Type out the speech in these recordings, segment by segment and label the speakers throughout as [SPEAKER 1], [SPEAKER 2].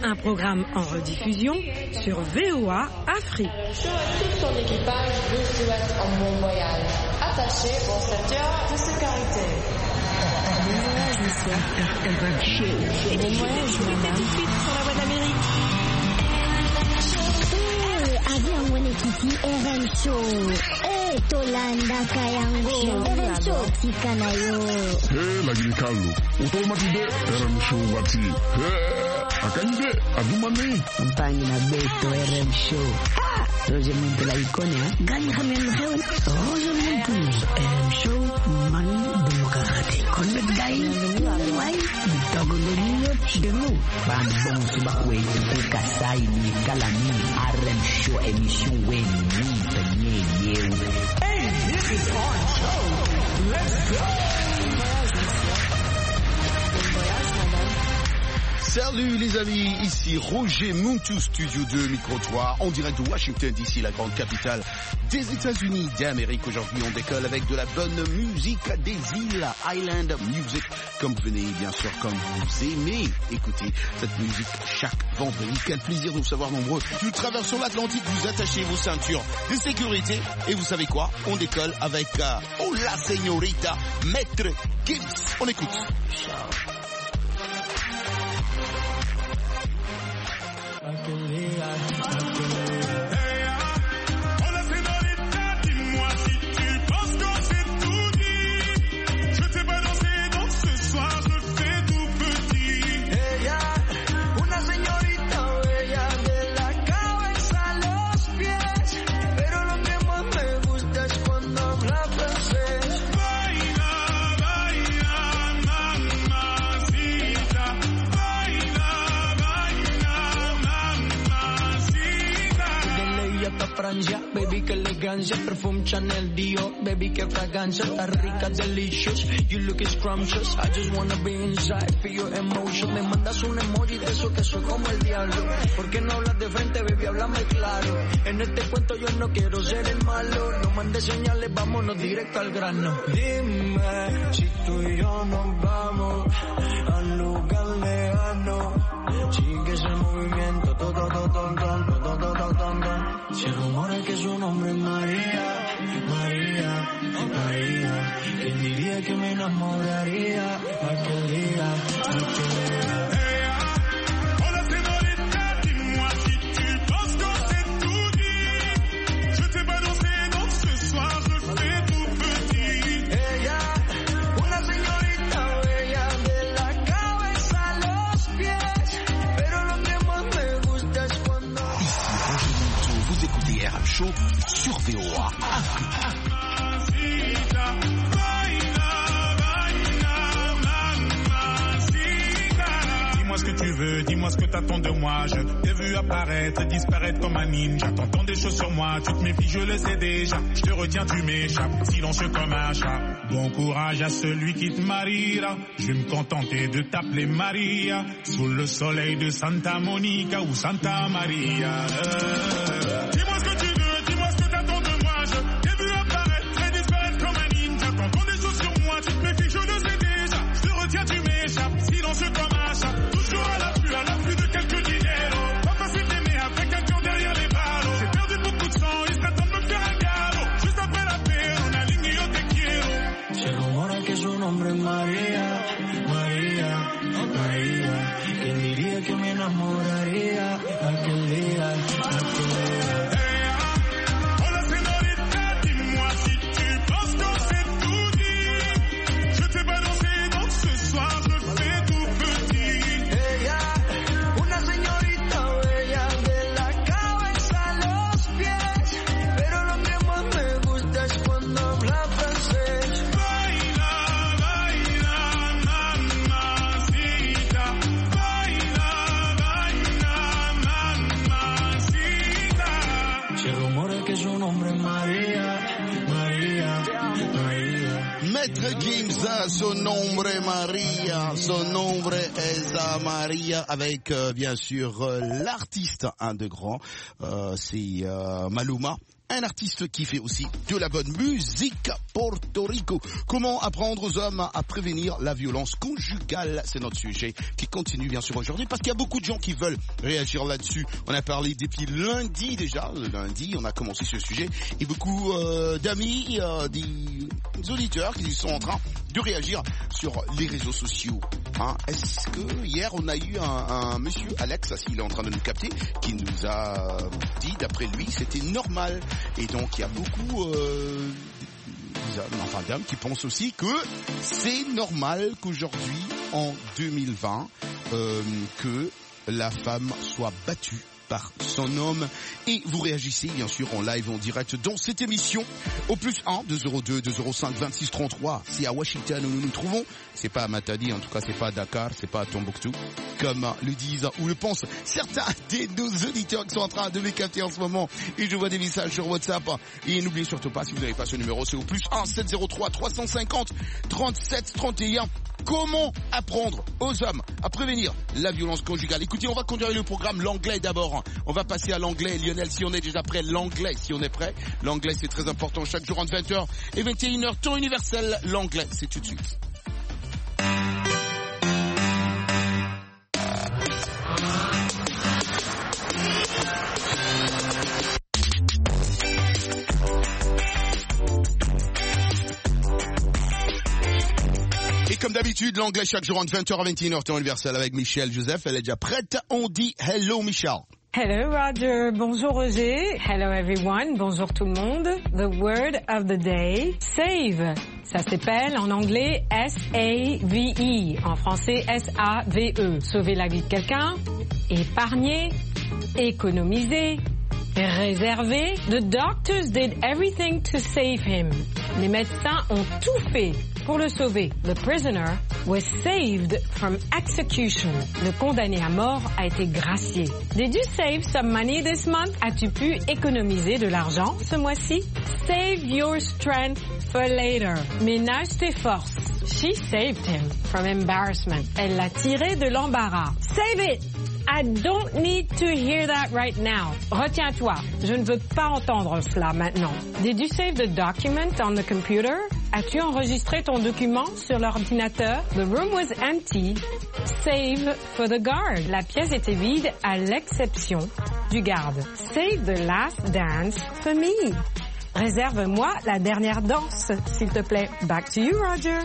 [SPEAKER 1] un programme en rediffusion sur VOA Afrique.
[SPEAKER 2] Tout son équipage vous souhaite un bon voyage. Attachez vos ceintures de sécurité.
[SPEAKER 3] Bon voyage, monsieur. Bon voyage, madame. Tout de suite sur la voie d'Amérique.
[SPEAKER 4] Avion mwenyekiti RM Show. Tolanda kayango. RM Show tika nayo.
[SPEAKER 5] Lagi kalu. Utomatide RM Show wati. Akanje adumane.
[SPEAKER 6] Mpanyi na beto RM Show. Roger Muntu la ikonia.
[SPEAKER 4] Gani kami hewa.
[SPEAKER 6] Roger Muntu. RM Show man demokrati. Konde dai. Wai. Bitagolonyo chidenu. Bambong subakwe. Kasai ni kalami. RM Show émission wen ni yew.
[SPEAKER 7] Hey, this is our show. Let's go.
[SPEAKER 8] Salut les amis, ici Roger Muntu, Studio 2, Micro-trottoir, en direct de Washington DC, la grande capitale des États-Unis d'Amérique. Aujourd'hui, on décolle avec de la bonne musique des îles, Island Music, comme vous venez, bien sûr, comme vous aimez écouter cette musique chaque vendredi. Quel plaisir de vous savoir nombreux. Nous traversons l'Atlantique, vous attachez vos ceintures de sécurité, et vous savez quoi? On décolle avec Hola Señorita, Maître Gims. On écoute.
[SPEAKER 9] Hola señorita, dis-moi si tu penses que j'ai tout dit. Je t'ai balancé donc ce soir je fais tout petit.
[SPEAKER 7] Ella, una señorita bella de la cabeza a los pies, pero lo que más me gusta es cuando habla francés.
[SPEAKER 9] Baila, baila, mamacita. Baila, baila, mamacita.
[SPEAKER 7] De ley hasta Francia, baby que elegancia, perfume Chanel Dior, baby que fragancia, está rica, delicious, you look scrumptious, I just wanna be inside, feel your emotion, me mandas un emoji de eso que soy como el diablo, ¿por qué no hablas de frente, baby, háblame claro, en este cuento yo no quiero ser el malo, no mandes señales, vámonos directo al grano, dime, si tú y yo nos vamos, al lugar lejano, sigue ese movimiento, se rumora que su nombre es María, María, María. ¿Quién diría que me enamoraría aquel día, aquel día?
[SPEAKER 9] Hola señorita, dis-moi si tu penses que c'est tout dit. Je t'ai balancé donc ce soir je fais tout petit.
[SPEAKER 7] Ella, una señorita bella de la cabeza a los pies, pero lo que más me gusta es cuando...
[SPEAKER 8] Vous écoutez RM Show sur VOA.
[SPEAKER 9] Dis-moi ce que tu veux, dis-moi ce que t'attends de moi. Je t'ai vu apparaître et disparaître comme un ninja. T'entends des choses sur moi, tu te méfies, je le sais déjà. Je te retiens, tu m'échappes, silencieux comme un chat. Bon courage à celui qui te mariera. Je vais me contenter de t'appeler Maria. Sous le soleil de Santa Monica ou Santa Maria. Dis-moi ce que tu veux, dis-moi ce que t'attends de moi. Je t'ai vu apparaître et disparaître comme un ninja. T'entends des choses sur moi, tu te méfies, je le sais déjà. Je te retiens, tu m'échappes, silencieux comme un chat. Toujours à l'affût de quelques dineros. Pas facile d'aimer avec un cœur derrière les barreaux. J'ai perdu beaucoup de sang, il serait temps de me faire un galop. Juste après la paix, on aligne yo te quiero.
[SPEAKER 7] Se rumora que su nombre es María, María, María. ¿Quién diría que me enamoraría aquel día, aquel día?
[SPEAKER 9] Hola señorita, dis-moi si tu penses que c'est tout dit. Je t'ai balancé donc ce soir je fais tout petit.
[SPEAKER 7] Ella, una señorita bella de la cabeza a los pies, pero lo que más me gusta es cuando habla francés.
[SPEAKER 9] Baila, baila, mamacita. Baila, baila, mamacita.
[SPEAKER 7] Se rumora que su nombre es María, María, María.
[SPEAKER 8] Maître Gims, son nombre est Maria, son nombre est Maria, avec bien sûr l'artiste, un de grands, c'est Maluma. un artiste qui fait aussi de la bonne musique, Porto Rico. Comment apprendre aux hommes à prévenir la violence conjugale? C'est notre sujet qui continue bien sûr aujourd'hui parce qu'il y a beaucoup de gens qui veulent réagir là-dessus. On a parlé depuis lundi déjà, lundi on a commencé ce sujet et beaucoup d'amis, des auditeurs qui sont en train de réagir sur les réseaux sociaux. Est-ce que hier on a eu un monsieur Alex, s'il est en train de nous capter, qui nous a dit d'après lui c'était normal, et donc il y a beaucoup d'hommes qui pensent aussi que c'est normal qu'aujourd'hui en 2020 que la femme soit battue par son homme. Et vous réagissez bien sûr en live, en direct dans cette émission au +1 202 205 26 33. C'est à Washington où nous nous trouvons. C'est pas à Matadi, en tout cas c'est pas à Dakar, c'est pas à Tombouctou, comme le disent ou le pensent certains de nos auditeurs qui sont en train de me capter en ce moment. Et je vois des messages sur WhatsApp. Et n'oubliez surtout pas, si vous n'avez pas ce numéro, c'est au +1 703 350 37 31. Comment apprendre aux hommes à prévenir la violence conjugale? Écoutez, on va conduire le programme, l'anglais d'abord. On va passer à l'anglais. Lionel, si on est déjà prêt, l'anglais, si on est prêt. L'anglais, c'est très important. Chaque jour entre 20h et 21h, temps universel. L'anglais, c'est tout de suite. Comme d'habitude, l'anglais chaque jour entre 20h à 21h, temps universel avec Michel Joseph. Elle est déjà prête. On dit hello, Michel.
[SPEAKER 1] Hello, Roger. Bonjour, Roger. Hello, everyone. Bonjour tout le monde. The word of the day, save. Ça s'appelle en anglais S-A-V-E. En français, S-A-V-E. Sauver la vie de quelqu'un, épargner, économiser, réserver. The doctors did everything to save him. Les médecins ont tout fait pour le sauver. The prisoner was saved from execution. Le condamné à mort a été gracié. Did you save some money this month? As-tu pu économiser de l'argent ce mois-ci? Save your strength for later. Ménage tes forces. She saved him from embarrassment. Elle l'a tiré de l'embarras. Save it! I don't need to hear that right now. Retiens-toi, je ne veux pas entendre cela maintenant. Did you save the document on the computer? As-tu enregistré ton document sur l'ordinateur? The room was empty, save for the guard. La pièce était vide à l'exception du garde. Save the last dance for me. Réserve-moi la dernière danse, s'il te plaît. Back to you, Roger.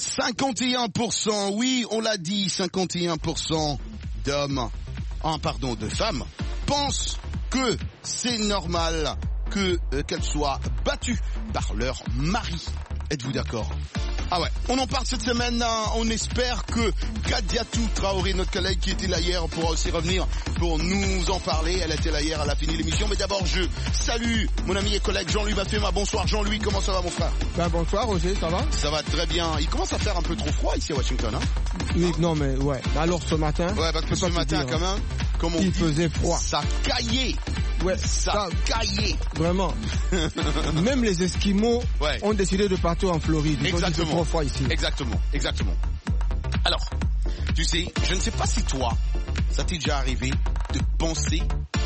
[SPEAKER 8] 51%, oui, on l'a dit, 51% d'hommes, de femmes, pensent que c'est normal qu'elles soient battues par leur mari. Êtes-vous d'accord? Ah ouais, on en parle cette semaine, on espère que Kadiatou Traoré, notre collègue qui était là hier, pourra aussi revenir pour nous en parler. Elle était là hier, elle a fini l'émission, mais d'abord je salue mon ami et collègue Jean-Louis Bafema. Bonsoir Jean-Louis, comment ça va mon frère?
[SPEAKER 10] Bonsoir Roger, ça va? Ça
[SPEAKER 8] va très bien, il commence à faire un peu trop froid ici à Washington, hein?
[SPEAKER 10] Oui, non mais ouais, alors ce matin...
[SPEAKER 8] Ouais, parce que ce matin quand même, comme on dit,
[SPEAKER 10] faisait froid.
[SPEAKER 8] Ça caillait.
[SPEAKER 10] Ouais,
[SPEAKER 8] ça caillait.
[SPEAKER 10] Vraiment. Même les Esquimaux ont décidé de partir en Floride.
[SPEAKER 8] Exactement.
[SPEAKER 10] C'est trop froid ici.
[SPEAKER 8] Exactement. Alors, tu sais, je ne sais pas si toi, ça t'est déjà arrivé de penser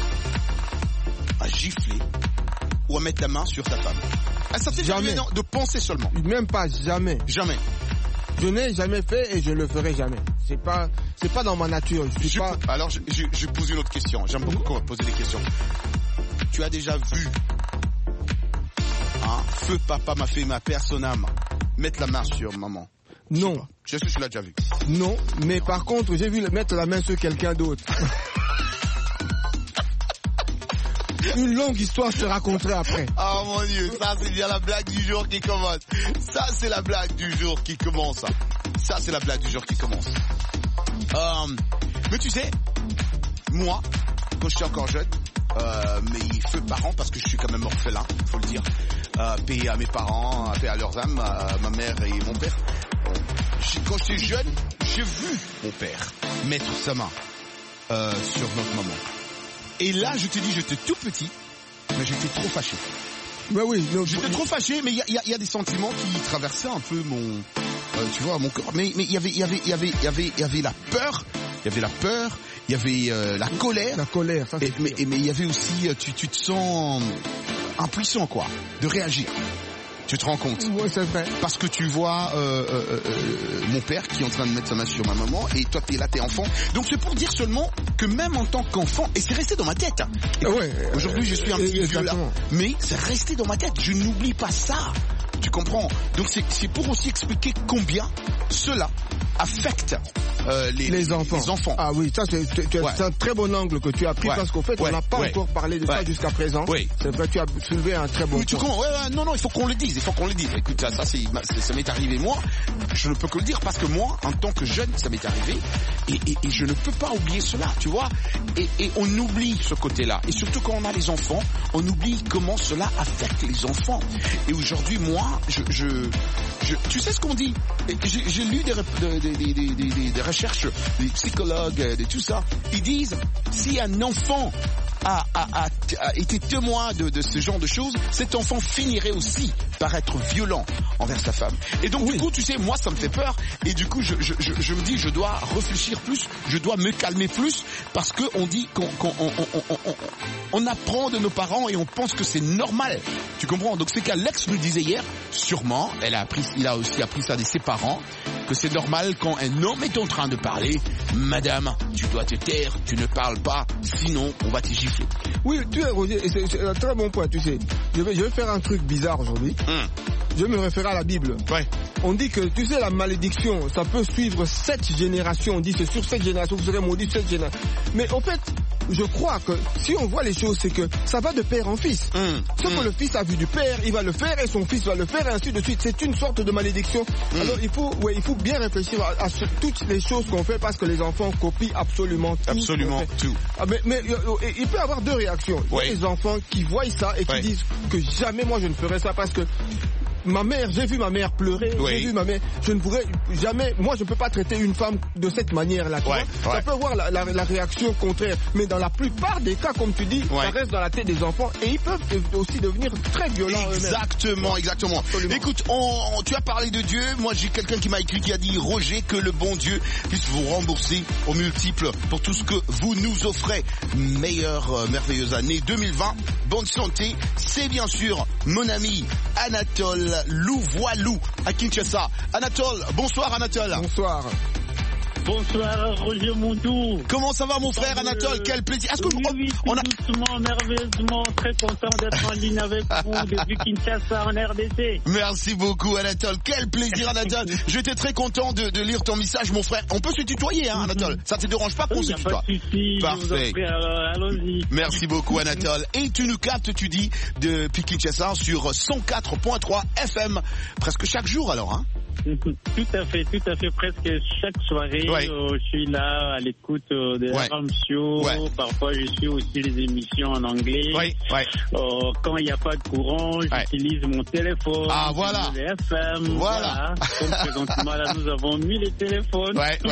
[SPEAKER 8] à gifler ou à mettre la main sur ta femme. Ça t'est jamais arrivé de penser seulement?
[SPEAKER 10] Même pas, jamais.
[SPEAKER 8] Jamais.
[SPEAKER 10] Je n'ai jamais fait et je ne le ferai jamais. C'est pas dans ma nature.
[SPEAKER 8] Alors, je pose une autre question. J'aime beaucoup poser des questions. Tu as déjà vu feu papa m'a fait ma père son âme mettre la main sur maman?
[SPEAKER 10] Non.
[SPEAKER 8] Est-ce que tu l'as déjà vu?
[SPEAKER 10] Non, mais par contre, j'ai vu mettre la main sur quelqu'un d'autre. Une longue histoire se raconterait après.
[SPEAKER 8] Oh mon Dieu, ça c'est bien la blague du jour qui commence. Ça c'est la blague du jour qui commence. Mais tu sais, moi, quand j'étais encore jeune, mes feux parents, parce que je suis quand même orphelin, faut le dire, paix à mes parents, paix à leurs âmes, à ma mère et mon père. Quand j'étais jeune, j'ai vu mon père mettre sa main sur notre maman. Et là, je te dis, j'étais tout petit, mais j'étais trop fâché.
[SPEAKER 10] Bah oui,
[SPEAKER 8] j'étais trop fâché, mais il y a des sentiments qui traversaient un peu mon, mon corps. Mais il y avait la peur, il y avait la colère.
[SPEAKER 10] La colère, ça c'est
[SPEAKER 8] mais il y avait aussi, tu te sens impuissant, quoi, de réagir. Tu te rends compte?
[SPEAKER 10] Oui, c'est vrai.
[SPEAKER 8] Parce que tu vois mon père qui est en train de mettre sa main sur ma maman et toi t'es là, t'es enfant. Donc c'est pour dire seulement que même en tant qu'enfant, et c'est resté dans ma tête. Aujourd'hui je suis un petit vieux là, mais c'est resté dans ma tête. Je n'oublie pas ça. Tu comprends? Donc c'est pour aussi expliquer combien cela affecte les enfants.
[SPEAKER 10] Ah oui, ça c'est un très bon angle que tu as pris parce qu'au fait on n'a pas encore parlé de ça jusqu'à présent. Oui. C'est vrai, tu as soulevé un très bon point.
[SPEAKER 8] Non, il faut qu'on le dise. Écoute, ça m'est arrivé moi. Je ne peux que le dire parce que moi, en tant que jeune, ça m'est arrivé et je ne peux pas oublier cela, tu vois. Et on oublie ce côté-là. Et surtout quand on a les enfants, on oublie comment cela affecte les enfants. Et aujourd'hui, moi, tu sais ce qu'on dit? J'ai lu des recherches, des psychologues, de tout ça. Ils disent, si un enfant a été témoin de ce genre de choses, cet enfant finirait aussi par être violent envers sa femme. Et donc du coup, tu sais, moi ça me fait peur. Et du coup, je me dis, je dois réfléchir plus, je dois me calmer plus, parce que on dit qu'on apprend de nos parents et on pense que c'est normal. Tu comprends? Donc c'est qu'Alex nous disait hier, sûrement, il a aussi appris ça de ses parents, que c'est normal quand un homme est en train de parler, madame, tu dois te taire, tu ne parles pas, sinon on va te gifler.
[SPEAKER 10] Oui, tu es Roger, et c'est un très bon point, tu sais. Je vais faire un truc bizarre aujourd'hui. Je me réfère à la Bible.
[SPEAKER 8] Ouais.
[SPEAKER 10] On dit que, tu sais, la malédiction, ça peut suivre 7 générations. On dit c'est sur 7 générations, vous serez maudit 7 générations. Mais en fait, je crois que si on voit les choses, c'est que ça va de père en fils. Ce que le fils a vu du père, il va le faire et son fils va le faire et ainsi de suite. C'est une sorte de malédiction. Alors il faut bien réfléchir à toutes les choses qu'on fait parce que les enfants copient absolument tout.
[SPEAKER 8] Absolument tout.
[SPEAKER 10] Mais il peut y avoir deux réactions. Il y a les enfants qui voient ça et qui disent que jamais moi je ne ferai ça parce que j'ai vu ma mère pleurer, j'ai vu ma mère, je ne pourrais jamais, moi je ne peux pas traiter une femme de cette manière-là, tu vois. Ça peut avoir la réaction contraire, mais dans la plupart des cas, comme tu dis, ça reste dans la tête des enfants et ils peuvent aussi devenir très violents eux-mêmes.
[SPEAKER 8] Exactement. Absolument. Écoute, tu as parlé de Dieu, moi j'ai quelqu'un qui m'a écrit, qui a dit, Roger, que le bon Dieu puisse vous rembourser au multiple pour tout ce que vous nous offrez. Meilleure, merveilleuse année 2020, bonne santé, c'est bien sûr mon ami Anatole Louvoilou à Kinshasa. Anatole, bonsoir Anatole.
[SPEAKER 10] Bonsoir.
[SPEAKER 11] Bonsoir Roger Moudou.
[SPEAKER 8] Comment ça va mon frère Anatole? Quel plaisir. Est-ce que
[SPEAKER 11] doucement, merveilleusement, très content d'être en ligne avec vous depuis Kinshasa en RDC.
[SPEAKER 8] Merci beaucoup Anatole. Quel plaisir Anatole. J'étais très content de lire ton message mon frère. On peut se tutoyer hein Anatole. Ça te dérange pas qu'on se tutoie? Parfait.
[SPEAKER 11] Allons-y.
[SPEAKER 8] Merci beaucoup Anatole. Et tu nous captes, tu dis, depuis Kinshasa sur 104.3 FM presque chaque jour alors hein?
[SPEAKER 11] Tout à fait, presque chaque soirée, je suis là à l'écoute de la Ram Show. Parfois, je suis aussi les émissions en anglais. Quand il n'y a pas de courant, j'utilise mon téléphone.
[SPEAKER 8] Ah, voilà.
[SPEAKER 11] Le FM.
[SPEAKER 8] Voilà.
[SPEAKER 11] Donc, présentement, là, nous avons mis les téléphones.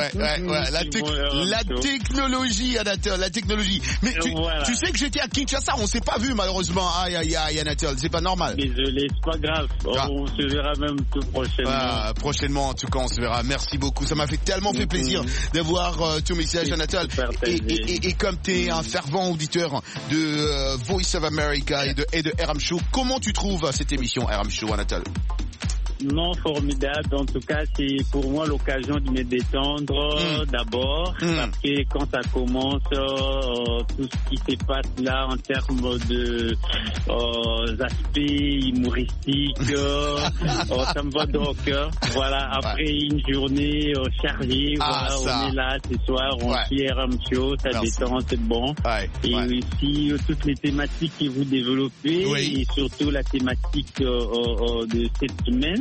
[SPEAKER 8] La technologie, Anatole, la technologie. Mais tu sais que j'étais à Kinshasa, on s'est pas vu, malheureusement. Aïe, Anatole, c'est pas normal.
[SPEAKER 11] Désolé, c'est pas grave. On se verra même tout prochainement.
[SPEAKER 8] Prochainement, en tout cas, on se verra. Merci beaucoup. Ça m'a tellement fait plaisir d'avoir ton message, Anatole. Et comme tu es un fervent auditeur de Voice of America et de RM Show, comment tu trouves cette émission RM Show, Anatole?
[SPEAKER 11] Non, formidable. En tout cas, c'est pour moi l'occasion de me détendre d'abord, parce que quand ça commence, tout ce qui se passe là en termes de aspects humoristiques, ça me va dans le cœur. Voilà, après une journée chargée, on est là ce soir, on fait RM Show, ça détend, c'est bon. Et aussi toutes les thématiques que vous développez, et surtout la thématique de cette semaine.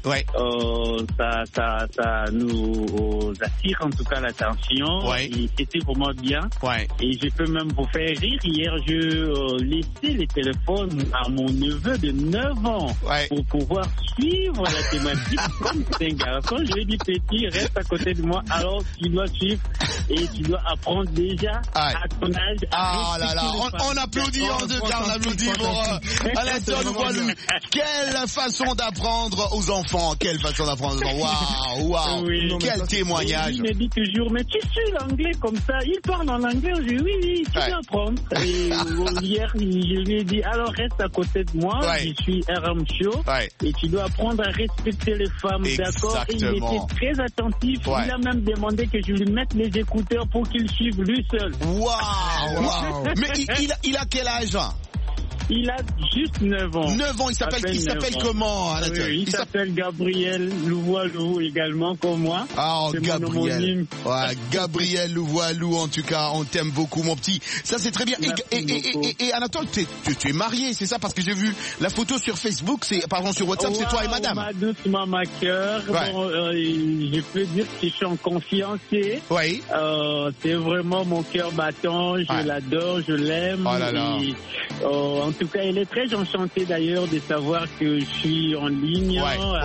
[SPEAKER 11] Ça nous attire en tout cas l'attention. Et c'était vraiment bien. Et je peux même vous faire rire. Hier, je laissais les téléphones à mon neveu de 9 ans pour pouvoir suivre la thématique. Comme c'est un garçon, je lui ai dit, petit, reste à côté de moi. Alors, tu dois suivre et tu dois apprendre déjà à ton âge.
[SPEAKER 8] On applaudit en deux cas, on applaudit pour Anatole Louvoilou. Quelle façon d'apprendre aux enfants. Quelle façon d'apprendre. Waouh.
[SPEAKER 11] Oui.
[SPEAKER 8] Quel témoignage.
[SPEAKER 11] Il me dit toujours, mais tu suis l'anglais comme ça. Il parle en anglais. Je dis, oui, tu dois apprendre. Et hier, je lui ai dit, alors reste à côté de moi. Je suis RM Show. Et tu dois apprendre à respecter les femmes, d'accord? Et il était très attentif. Il a même demandé que je lui mette les écouteurs pour qu'il suive lui seul.
[SPEAKER 8] Waouh. Mais il a quel âge?
[SPEAKER 11] Il a juste 9 ans.
[SPEAKER 8] 9 ans, il s'appelle comment?
[SPEAKER 11] Il s'appelle Gabriel Louvoilou également, comme moi.
[SPEAKER 8] Ah, Gabriel. Ouais, Gabriel Louvoilou, en tout cas, on t'aime beaucoup, mon petit. Ça, c'est très bien. Et Anatole, tu es marié, c'est ça? Parce que j'ai vu la photo sur Facebook, sur WhatsApp, c'est toi et madame.
[SPEAKER 11] Ma douce maman cœur. Bon, je peux dire que je suis en confiance.
[SPEAKER 8] Oui.
[SPEAKER 11] C'est vraiment mon cœur battant. Je l'adore, je l'aime.
[SPEAKER 8] Oh là là.
[SPEAKER 11] En tout cas, elle est très enchantée d'ailleurs de savoir que je suis en ligne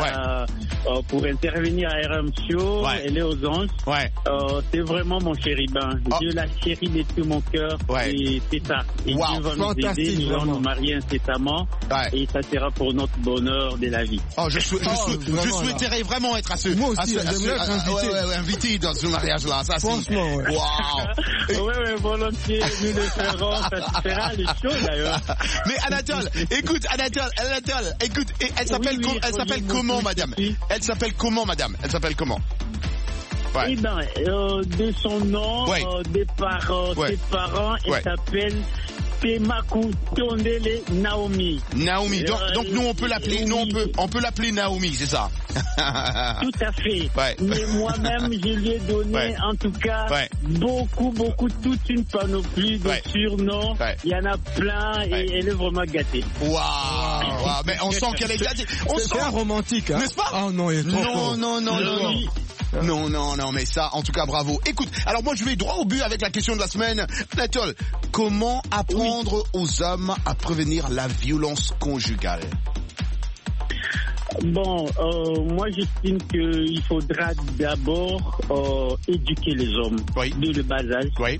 [SPEAKER 11] pour intervenir à RM Show. Elle est aux anges. C'est vraiment mon chérubin. Je la chéris de tout mon cœur. Et c'est ça. Et Dieu va nous aider. Nous allons nous marier incessamment. Et ça sera pour notre bonheur de la vie.
[SPEAKER 8] Je souhaiterais vraiment être à ce...
[SPEAKER 10] Moi aussi, j'aimerais être
[SPEAKER 8] invité dans ce mariage-là. Ça,
[SPEAKER 10] franchement,
[SPEAKER 11] Oui, volontiers. Nous le ferons. Ça sera le show d'ailleurs.
[SPEAKER 8] Mais Anatole, écoute, elle s'appelle comment, madame? Elle s'appelle comment, madame? Elle s'appelle comment?
[SPEAKER 11] Eh ben, de son nom, des parents, ses parents, elle s'appelle Temaku Tondele Naomi.
[SPEAKER 8] Naomi. Donc nous on peut l'appeler, on peut l'appeler Naomi, c'est ça?
[SPEAKER 11] Tout à fait. Mais moi-même, je lui ai donné, en tout cas, beaucoup, toute une panoplie de surnoms. Il y en a plein et elle est vraiment gâtée.
[SPEAKER 8] Waouh. Mais on sent qu'elle est gâtée.
[SPEAKER 10] C'est romantique, hein?
[SPEAKER 8] N'est-ce pas?
[SPEAKER 10] Oh non, il est trop fort.
[SPEAKER 8] Non, mais ça, en tout cas, bravo. Écoute, alors moi je vais droit au but avec la question de la semaine. Anatole, comment apprendre aux hommes à prévenir la violence conjugale?
[SPEAKER 11] Bon, moi j'estime qu'il faudra d'abord éduquer les hommes de le bas âge.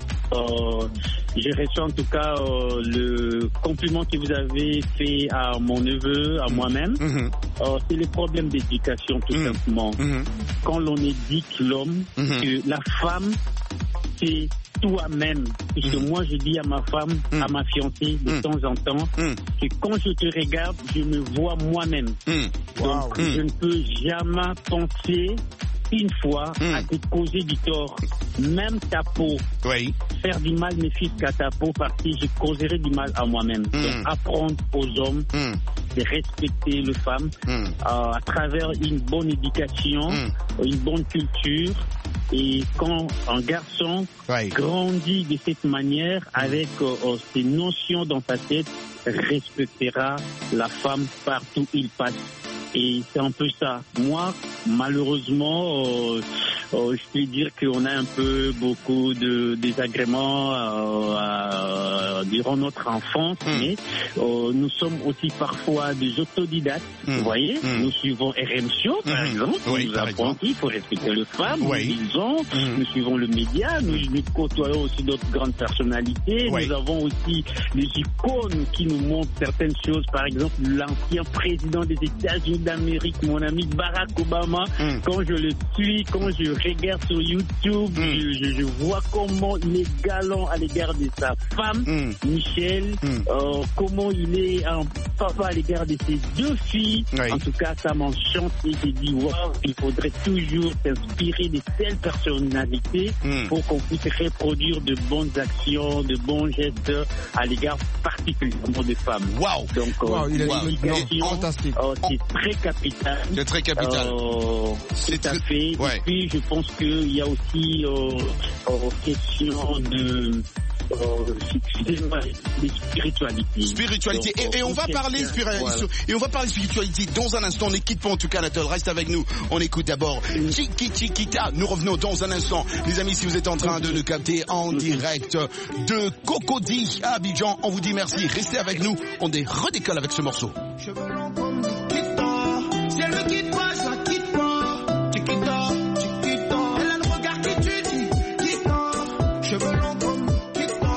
[SPEAKER 11] Je reçois en tout cas le compliment que vous avez fait à mon neveu, à moi-même. C'est le problème d'éducation tout simplement. Quand l'on éduque l'homme, que la femme, c'est toi-même. Puisque moi, je dis à ma femme, à ma fiancée, de temps en temps, que quand je te regarde, je me vois moi-même. Donc, je ne peux jamais penser une fois à te causer du tort. Même ta peau. Faire du mal ne fiche qu'à ta peau parce que je causerai du mal à moi-même. Donc, apprendre aux hommes de respecter les femmes à travers une bonne éducation, une bonne culture. Et quand un garçon grandit de cette manière, avec ces notions dans sa tête, respectera la femme partout où il passe. Et c'est un peu ça. Moi, malheureusement, je peux dire qu'on a un peu beaucoup de désagréments durant notre enfance, mais nous sommes aussi parfois des autodidactes. Vous voyez, nous suivons RM Show, par exemple, nous apprenons qu'il faut respecter les femmes, nous lisons, nous suivons le média, nous côtoyons aussi d'autres grandes personnalités, nous avons aussi des icônes qui nous montrent certaines choses, par exemple l'ancien président des États-Unis d'Amérique, mon ami Barack Obama. Quand je le suis, quand je regarde sur YouTube, je vois comment il est galant à l'égard de sa femme, Michelle, comment il est un papa à l'égard de ses 2 filles. En tout cas, ça m'enchante et je dis, wow, il faudrait toujours s'inspirer de telles personnalités pour qu'on puisse reproduire de bonnes actions, de bons gestes à l'égard particulièrement des femmes. Donc, l'éducation,
[SPEAKER 10] fantastique.
[SPEAKER 11] C'est très capital.
[SPEAKER 8] C'est très capital.
[SPEAKER 11] Tout à fait. Et puis, je pense qu'il y a aussi question de
[SPEAKER 8] spiritualité. Et on va parler spiritualité dans un instant. On ne quitte pas en tout cas, Anatole. Reste avec nous. On écoute d'abord Chiquita. Nous revenons dans un instant. Les amis, si vous êtes en train de nous capter en direct de Cocody à Abidjan, on vous dit merci. Restez avec nous. On redécolle avec ce morceau.
[SPEAKER 7] Si elle me quitte pas, je la quitte pas. Chiquita. Elle a le regard qui tue, Chiquita. Cheveux longs comme Chiquita.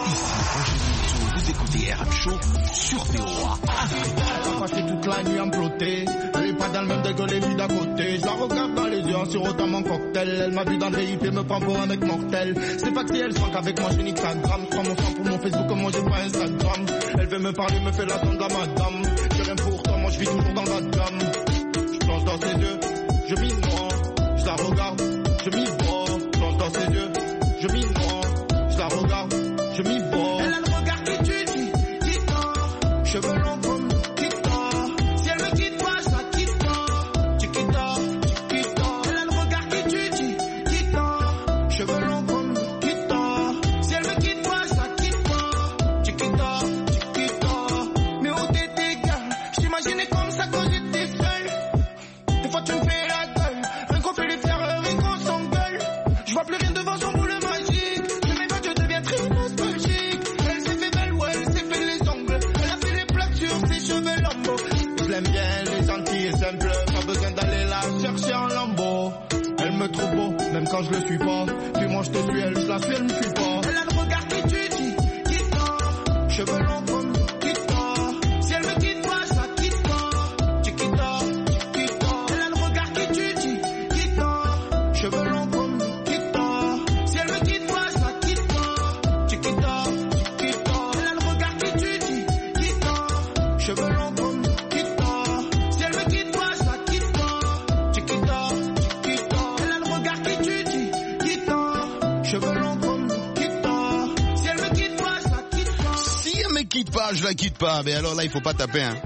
[SPEAKER 8] Vous écoutez RM Show sur VOA.
[SPEAKER 7] Elle a passé toute la nuit à me plotter. Et
[SPEAKER 12] pas dans le même dégueu les filles d'à côté. Je la regarde dans les yeux en sirotant mon cocktail. Elle m'a vu dans le VIP et me prend pour un mec mortel. C'est pas que si elle sent qu'avec moi j'ai une Instagram. Je prends mon sang pour mon Facebook comme moi j'ai pas Instagram. Elle veut me parler, me fait la tombe de la madame. J'ai rien pour toi, moi je vis toujours dans la gamme. Je plonge dans ses yeux, je m'y noie. Je la regarde, je m'y vois. Je plonge dans ses yeux, je m'y noie. Je la regarde, je m'y vois. Elle a le regard qui tue, qui tord. Cheveux longs comme Kita. Si elle me quitte pas, je la quitte pas. Chiquita, Chiquita. Elle a le regard qui tue, qui tord. Cheveux longs comme Kita. Si elle me quitte pas, je la quitte pas. Chiquita, Chiquita. Mais où t'étais, gars? J'imaginais comme ça quand j'étais seul. Des fois tu me fais la gueule. Rien qu'on fait les faire, rien qu'on s'engueule. Je vois plus rien devant son boule magique. Je m'évade, je deviens très nostalgique. Elle s'est fait belle, ouais, elle s'est fait les ongles. Elle a fait les plaques sur ses cheveux lambeaux. Je l'aime bien, elle est gentille et simple. Pas besoin d'aller la chercher en lambeau. Elle me trouve beau, même quand je le suis pas. Puis moi je te suis, elle, je la suis, elle me suit pas. Elle a le regard qui tue, qui tord. Cheveux longs comme Kita. Si elle me quitte pas, je la quitte pas. Chiquita, Chiquita. Elle a le regard qui tue, qui tord. Cheveux longs comme Kita. Si elle me quitte pas, je la quitte pas. Chiquita, Chiquita. Elle a le regard qui tue, qui tord. Cheveux longs comme Kita. Si elle me quitte pas, je la quitte pas. Chiquita, Chiquita. Elle a le regard qui tue, qui tord. Cheveux longs comme Kita. Si elle me quitte pas, je la quitte pas.
[SPEAKER 8] Si elle me quitte pas, je la quitte pas. Mais alors là, il faut pas taper, hein.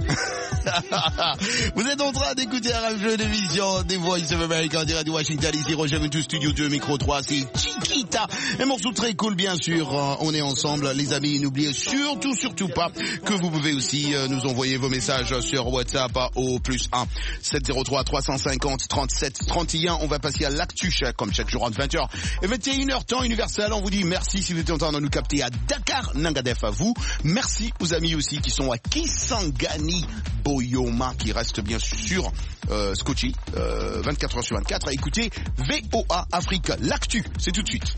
[SPEAKER 8] Vous êtes en train d'écouter un jeu d'émission des Voice of America en direct de Washington. Ici Roger Ventus, Studio 2, Micro 3, c'est Chiquita. Un morceau très cool, bien sûr. On est ensemble, les amis. N'oubliez surtout pas que vous pouvez aussi nous envoyer vos messages sur WhatsApp au +1 703 350 37 31. On va passer à l'actu, comme chaque jour entre 20h et 21h, temps universel. On vous dit merci si vous êtes en train de nous capter à Dakar, Nangadef à vous. Merci aux amis aussi qui sont à Kisangani, Boyoma, qui reste bien sûr scotché 24h sur 24 à écouter VOA Afrique. L'actu, c'est tout de suite.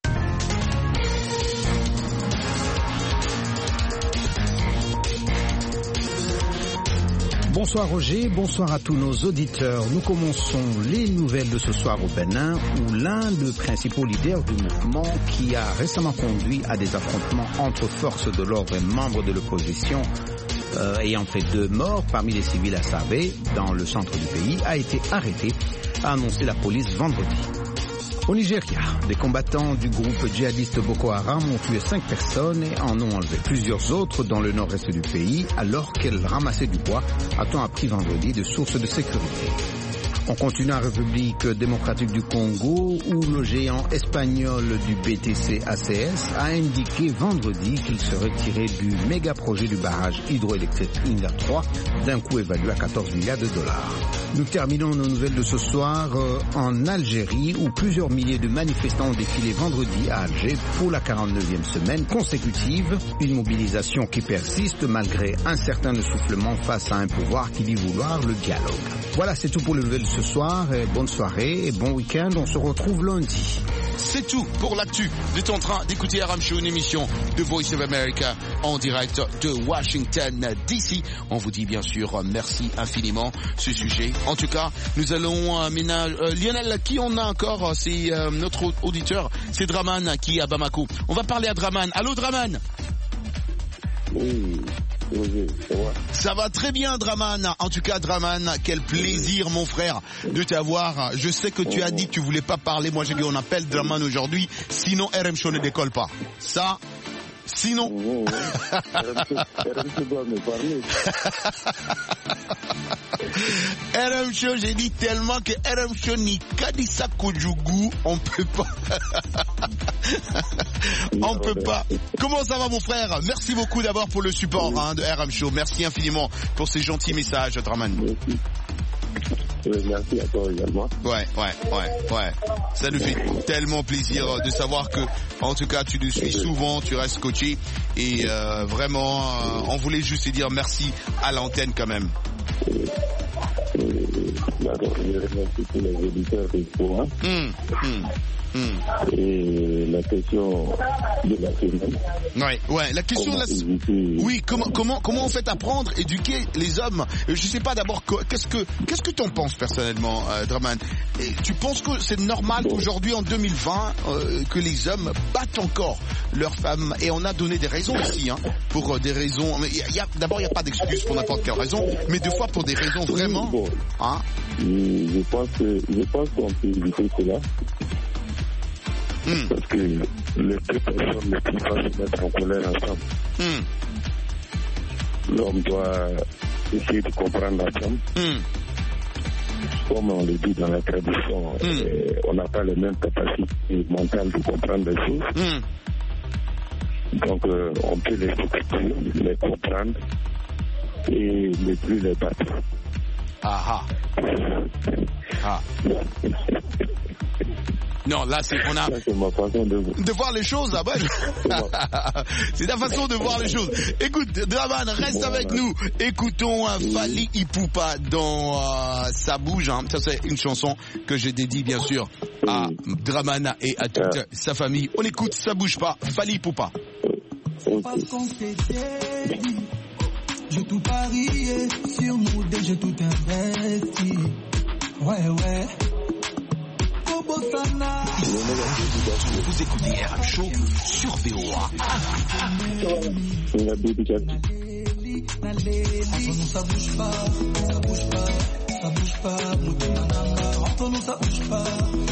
[SPEAKER 13] Bonsoir Roger, bonsoir à tous nos auditeurs. Nous commençons les nouvelles de ce soir au Bénin où l'un des principaux leaders du mouvement qui a récemment conduit à des affrontements entre forces de l'ordre et membres de l'opposition ayant fait 2 morts parmi les civils à Sabé dans le centre du pays a été arrêté, a annoncé la police vendredi. Au Nigeria, des combattants du groupe djihadiste Boko Haram ont tué 5 personnes et en ont enlevé plusieurs autres dans le nord-est du pays alors qu'elles ramassaient du bois, a-t-on appris vendredi de sources de sécurité. On continue en République démocratique du Congo où le géant espagnol du BTC ACS a indiqué vendredi qu'il se retirait du méga projet du barrage hydroélectrique Inga 3 d'un coût évalué à 14 milliards de dollars. Nous terminons nos nouvelles de ce soir en Algérie où plusieurs milliers de manifestants ont défilé vendredi à Alger pour la 49e semaine consécutive, une mobilisation qui persiste malgré un certain essoufflement face à un pouvoir qui dit vouloir le dialogue. Voilà, c'est tout pour les nouvelles ce soir. Bonne soirée et bon week-end. On se retrouve lundi.
[SPEAKER 8] C'est tout pour l'actu. Vous êtes en train d'écouter RM Show, une émission de Voice of America en direct de Washington DC. On vous dit bien sûr merci infiniment ce sujet. En tout cas, nous allons Lionel, qui on a encore? C'est notre auditeur, c'est Draman qui est à Bamako. On va parler à Draman. Allô Draman?
[SPEAKER 14] Oui, ça va.
[SPEAKER 8] Ça va très bien Draman. En tout cas Draman, quel plaisir mon frère de t'avoir. Je sais que tu as dit que tu voulais pas parler. Moi j'ai dit on appelle Draman aujourd'hui, sinon RM Show ne décolle pas. Ça, sinon...
[SPEAKER 14] RM doit me parler.
[SPEAKER 8] RM Show, j'ai dit tellement que RM Show ni Kadisa Kojugu, on peut pas. On peut pas. Comment ça va mon frère? Merci beaucoup d'abord pour le support de RM Show. Merci infiniment pour ces gentils messages, Draman.
[SPEAKER 14] Merci à toi également.
[SPEAKER 8] Ouais. Ça nous fait tellement plaisir de savoir que, en tout cas, tu nous suis souvent, tu restes coaché et vraiment, on voulait juste te dire merci à l'antenne quand même.
[SPEAKER 14] D'accord, je remercie tous les auditeurs de Poa. Et la question de la semaine.
[SPEAKER 8] Ouais, la question de la semaine. Oui, comment on fait apprendre, éduquer les hommes? Je sais pas d'abord, qu'est-ce que tu en penses personnellement, Draman? Et tu penses que c'est normal qu'aujourd'hui, en 2020, que les hommes battent encore leurs femmes? Et on a donné des raisons aussi, hein, pour des raisons. D'abord, il n'y a pas d'excuse pour n'importe quelle raison, mais deux fois pour des raisons vraiment. Hein?
[SPEAKER 14] Je pense qu'on peut éviter cela. Parce que les deux personnes ne peuvent pas se mettre en colère ensemble. L'homme doit essayer de comprendre la femme. Comme on le dit dans la tradition, on n'a pas les mêmes capacités mentales de comprendre les choses. Donc on peut les écouter, les comprendre et ne plus les battre.
[SPEAKER 8] Non, là, c'est ma
[SPEAKER 14] façon
[SPEAKER 8] de voir les choses, là-bas. C'est ta façon de voir les choses. Écoute, Draman, reste avec nous. Écoutons Fally Ipupa dans Ça bouge. Hein. Ça, c'est une chanson que j'ai dédiée, bien sûr, à Draman et à toute sa famille. On écoute Ça bouge pas, Fally Ipupa.
[SPEAKER 7] Parce qu'on s'était dit, j'ai tout parié sur nous, dès j'ai tout investi. Ouais.
[SPEAKER 8] Vous écoutez RM Show sur VOA.
[SPEAKER 7] Ça bouge pas, entre-nous ça bouge pas,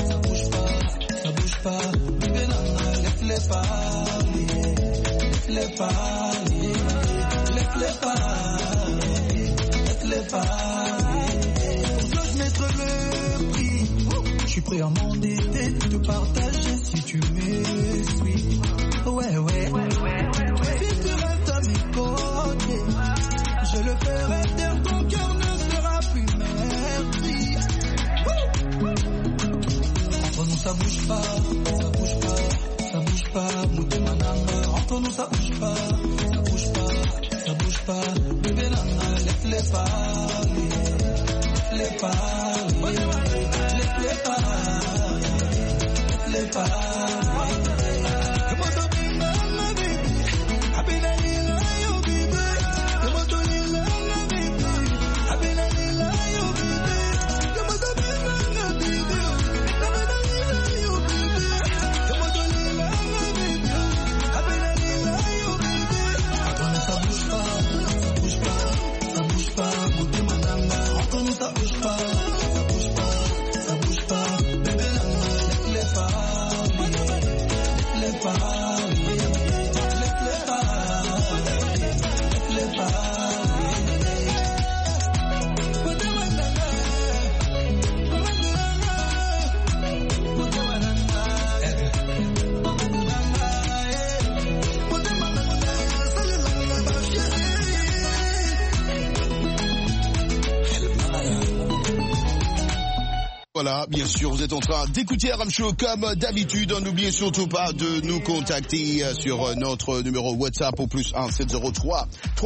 [SPEAKER 7] laisse-les parler. Dois-je mettre le prix? Je suis prêt à m'endetter, te partager si tu me suis. Ouais. Si tu restes à mes côtés, je le ferai taire, ton cœur ne sera plus merci. Entre nous ça bouge pas, entre nous ça bouge pas, bébé nana, laisse-les parler.
[SPEAKER 8] Voilà, bien sûr, vous êtes en train d'écouter RM Show comme d'habitude. N'oubliez surtout pas de nous contacter sur notre numéro WhatsApp au +1 703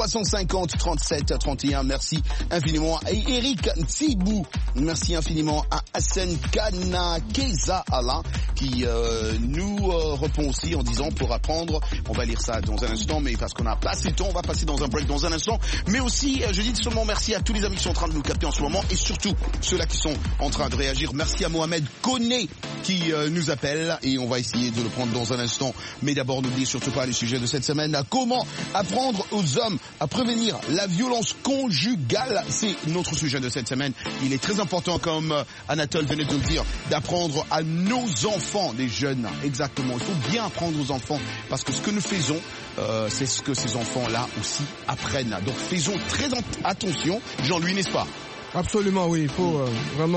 [SPEAKER 8] 350 37 31. Merci infiniment à Eric Ntibou. Merci infiniment à Hassan Kana Keza Alain qui nous répond aussi en disant pour apprendre. On va lire ça dans un instant, mais parce qu'on n'a pas assez de temps, on va passer dans un break dans un instant. Mais aussi, je dis seulement merci à tous les amis qui sont en train de nous capter en ce moment et surtout ceux-là qui sont en train de réagir. Merci à Mohamed Koné qui nous appelle et on va essayer de le prendre dans un instant. Mais d'abord, n'oubliez surtout pas les sujets de cette semaine. Comment apprendre aux hommes à prévenir la violence conjugale? C'est notre sujet de cette semaine. Il est très important, comme Anatole venait de le dire, d'apprendre à nos enfants, des jeunes. Exactement. Il faut bien apprendre aux enfants parce que ce que nous faisons, c'est ce que ces enfants-là aussi apprennent. Donc faisons très attention. Jean-Louis, n'est-ce pas?
[SPEAKER 10] Absolument, oui. Il faut vraiment,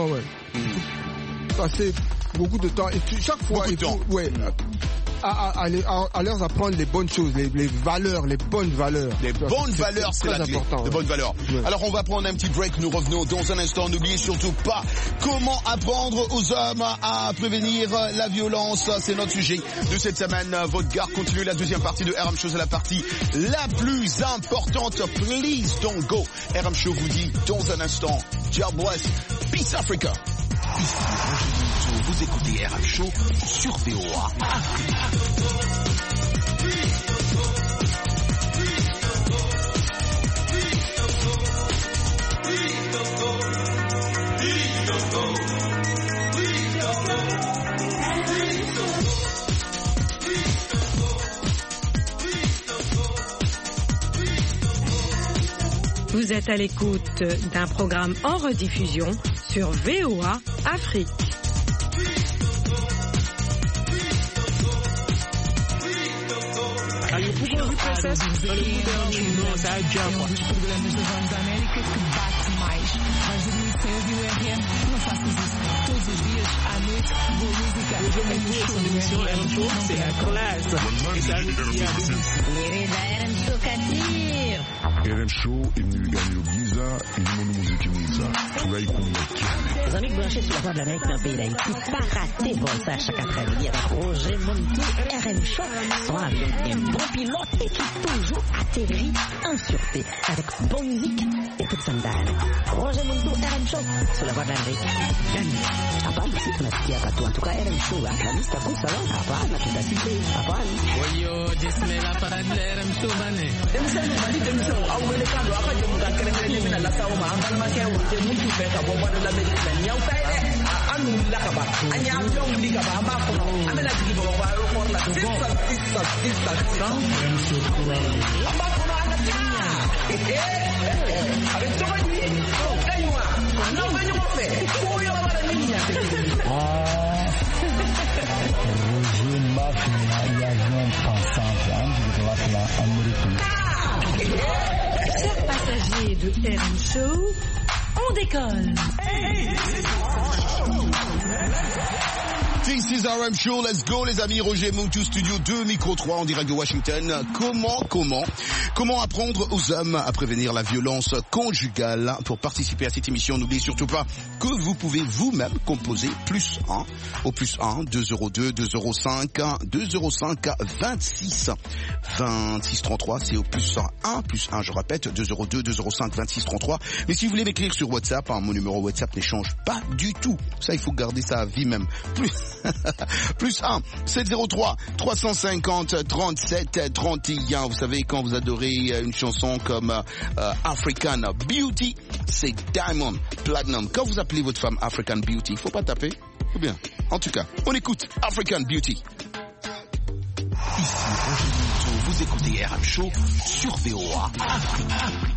[SPEAKER 10] passer beaucoup de temps. Et chaque fois, il faut, à leur apprendre les bonnes choses, les valeurs, les bonnes valeurs.
[SPEAKER 8] Les bonnes valeurs, c'est très important. Les bonnes valeurs. Ouais. Alors, on va prendre un petit break. Nous revenons dans un instant. N'oubliez surtout pas comment apprendre aux hommes à prévenir la violence. C'est notre sujet de cette semaine. Votre gare continue la deuxième partie de RM Show. C'est la partie la plus importante. Please don't go. RM Show vous dit dans un instant. God bless. Peace Africa. Ici Roger Minto, vous écoutez RM Show sur VOA
[SPEAKER 1] Vous êtes à l'écoute d'un programme en rediffusion sur VOA Afrique.
[SPEAKER 6] C'est la classe.
[SPEAKER 5] RM Show imeganyiro byiza irimo n'umuziki mwiza turayikunda.
[SPEAKER 6] Les amis branchés sur la voix de l'Amérique dans le pays d'Haïti, pas raté bon ça chaque après-midi avec Roger Montou, RM Show, son avion un bon pilote et qui toujours atterrit en sûreté avec bonne musique et toute sandale. Roger Montou, RM Show, sur la voix de l'Amérique. Hapana, si tunasikia katu, en tout cas RM Show, akalista kwa salon, hapana, tutasite, hapana.
[SPEAKER 15] Oyo, jismela para RM Show bane.
[SPEAKER 16] Awelekando akaje mukakerengene mina la sawo ma angal ma kewo te mutu fe ka bobo de la medina nyaw tay de anu la ka ba anya yom li ka ba ma ko amela digi bo ba ro ko la sisa amba ko ana tinya avec toi lui kaywa non venyo mo fe ko yo ba la niña
[SPEAKER 17] Roger Mafia y a un pensant de la américaine.
[SPEAKER 1] Chers passagers de RM Show, on décolle.
[SPEAKER 8] This is RM Show, let's go les amis, Roger Montou, Studio 2, Micro 3 en direct de Washington. Comment apprendre aux hommes à prévenir la violence conjugale? Pour participer à cette émission, n'oubliez surtout pas que vous pouvez vous-même composer +1 au +1 202 205 205 26 33, c'est au +1 je répète 202 205 26 33. Mais si vous voulez m'écrire sur WhatsApp, mon numéro WhatsApp n'échange pas du tout. Ça, il faut garder ça à vie même. +1 703 350 37 31. Vous savez, quand vous adorez une chanson comme African Beauty, c'est Diamond Platinum. Quand vous appelez votre femme African Beauty, il faut pas taper. Ou bien, en tout cas, on écoute African Beauty. Ici Roger Minto, vous écoutez RM Show sur VOA Afrique.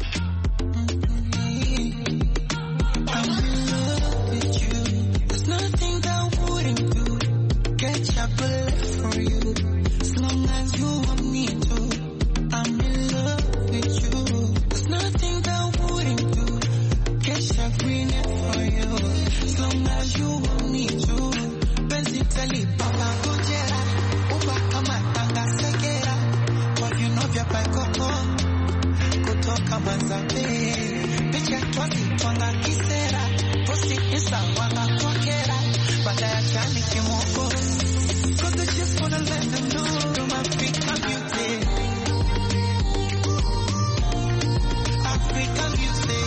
[SPEAKER 18] Catch a bullet for you, as long as you want me to. I'm in love with you. There's nothing that I wouldn't do. Catch a green for you, as long as you want me to. Benzitali papa kujera, uba kama tanga segera. Kwa vino vya paikoko, kutoka Manzabe. Picha twasi twanga kisera, posti insta wanga kwakera. Badaya chani kimoko. Cause I just wanna let them know you're African beauty. African beauty.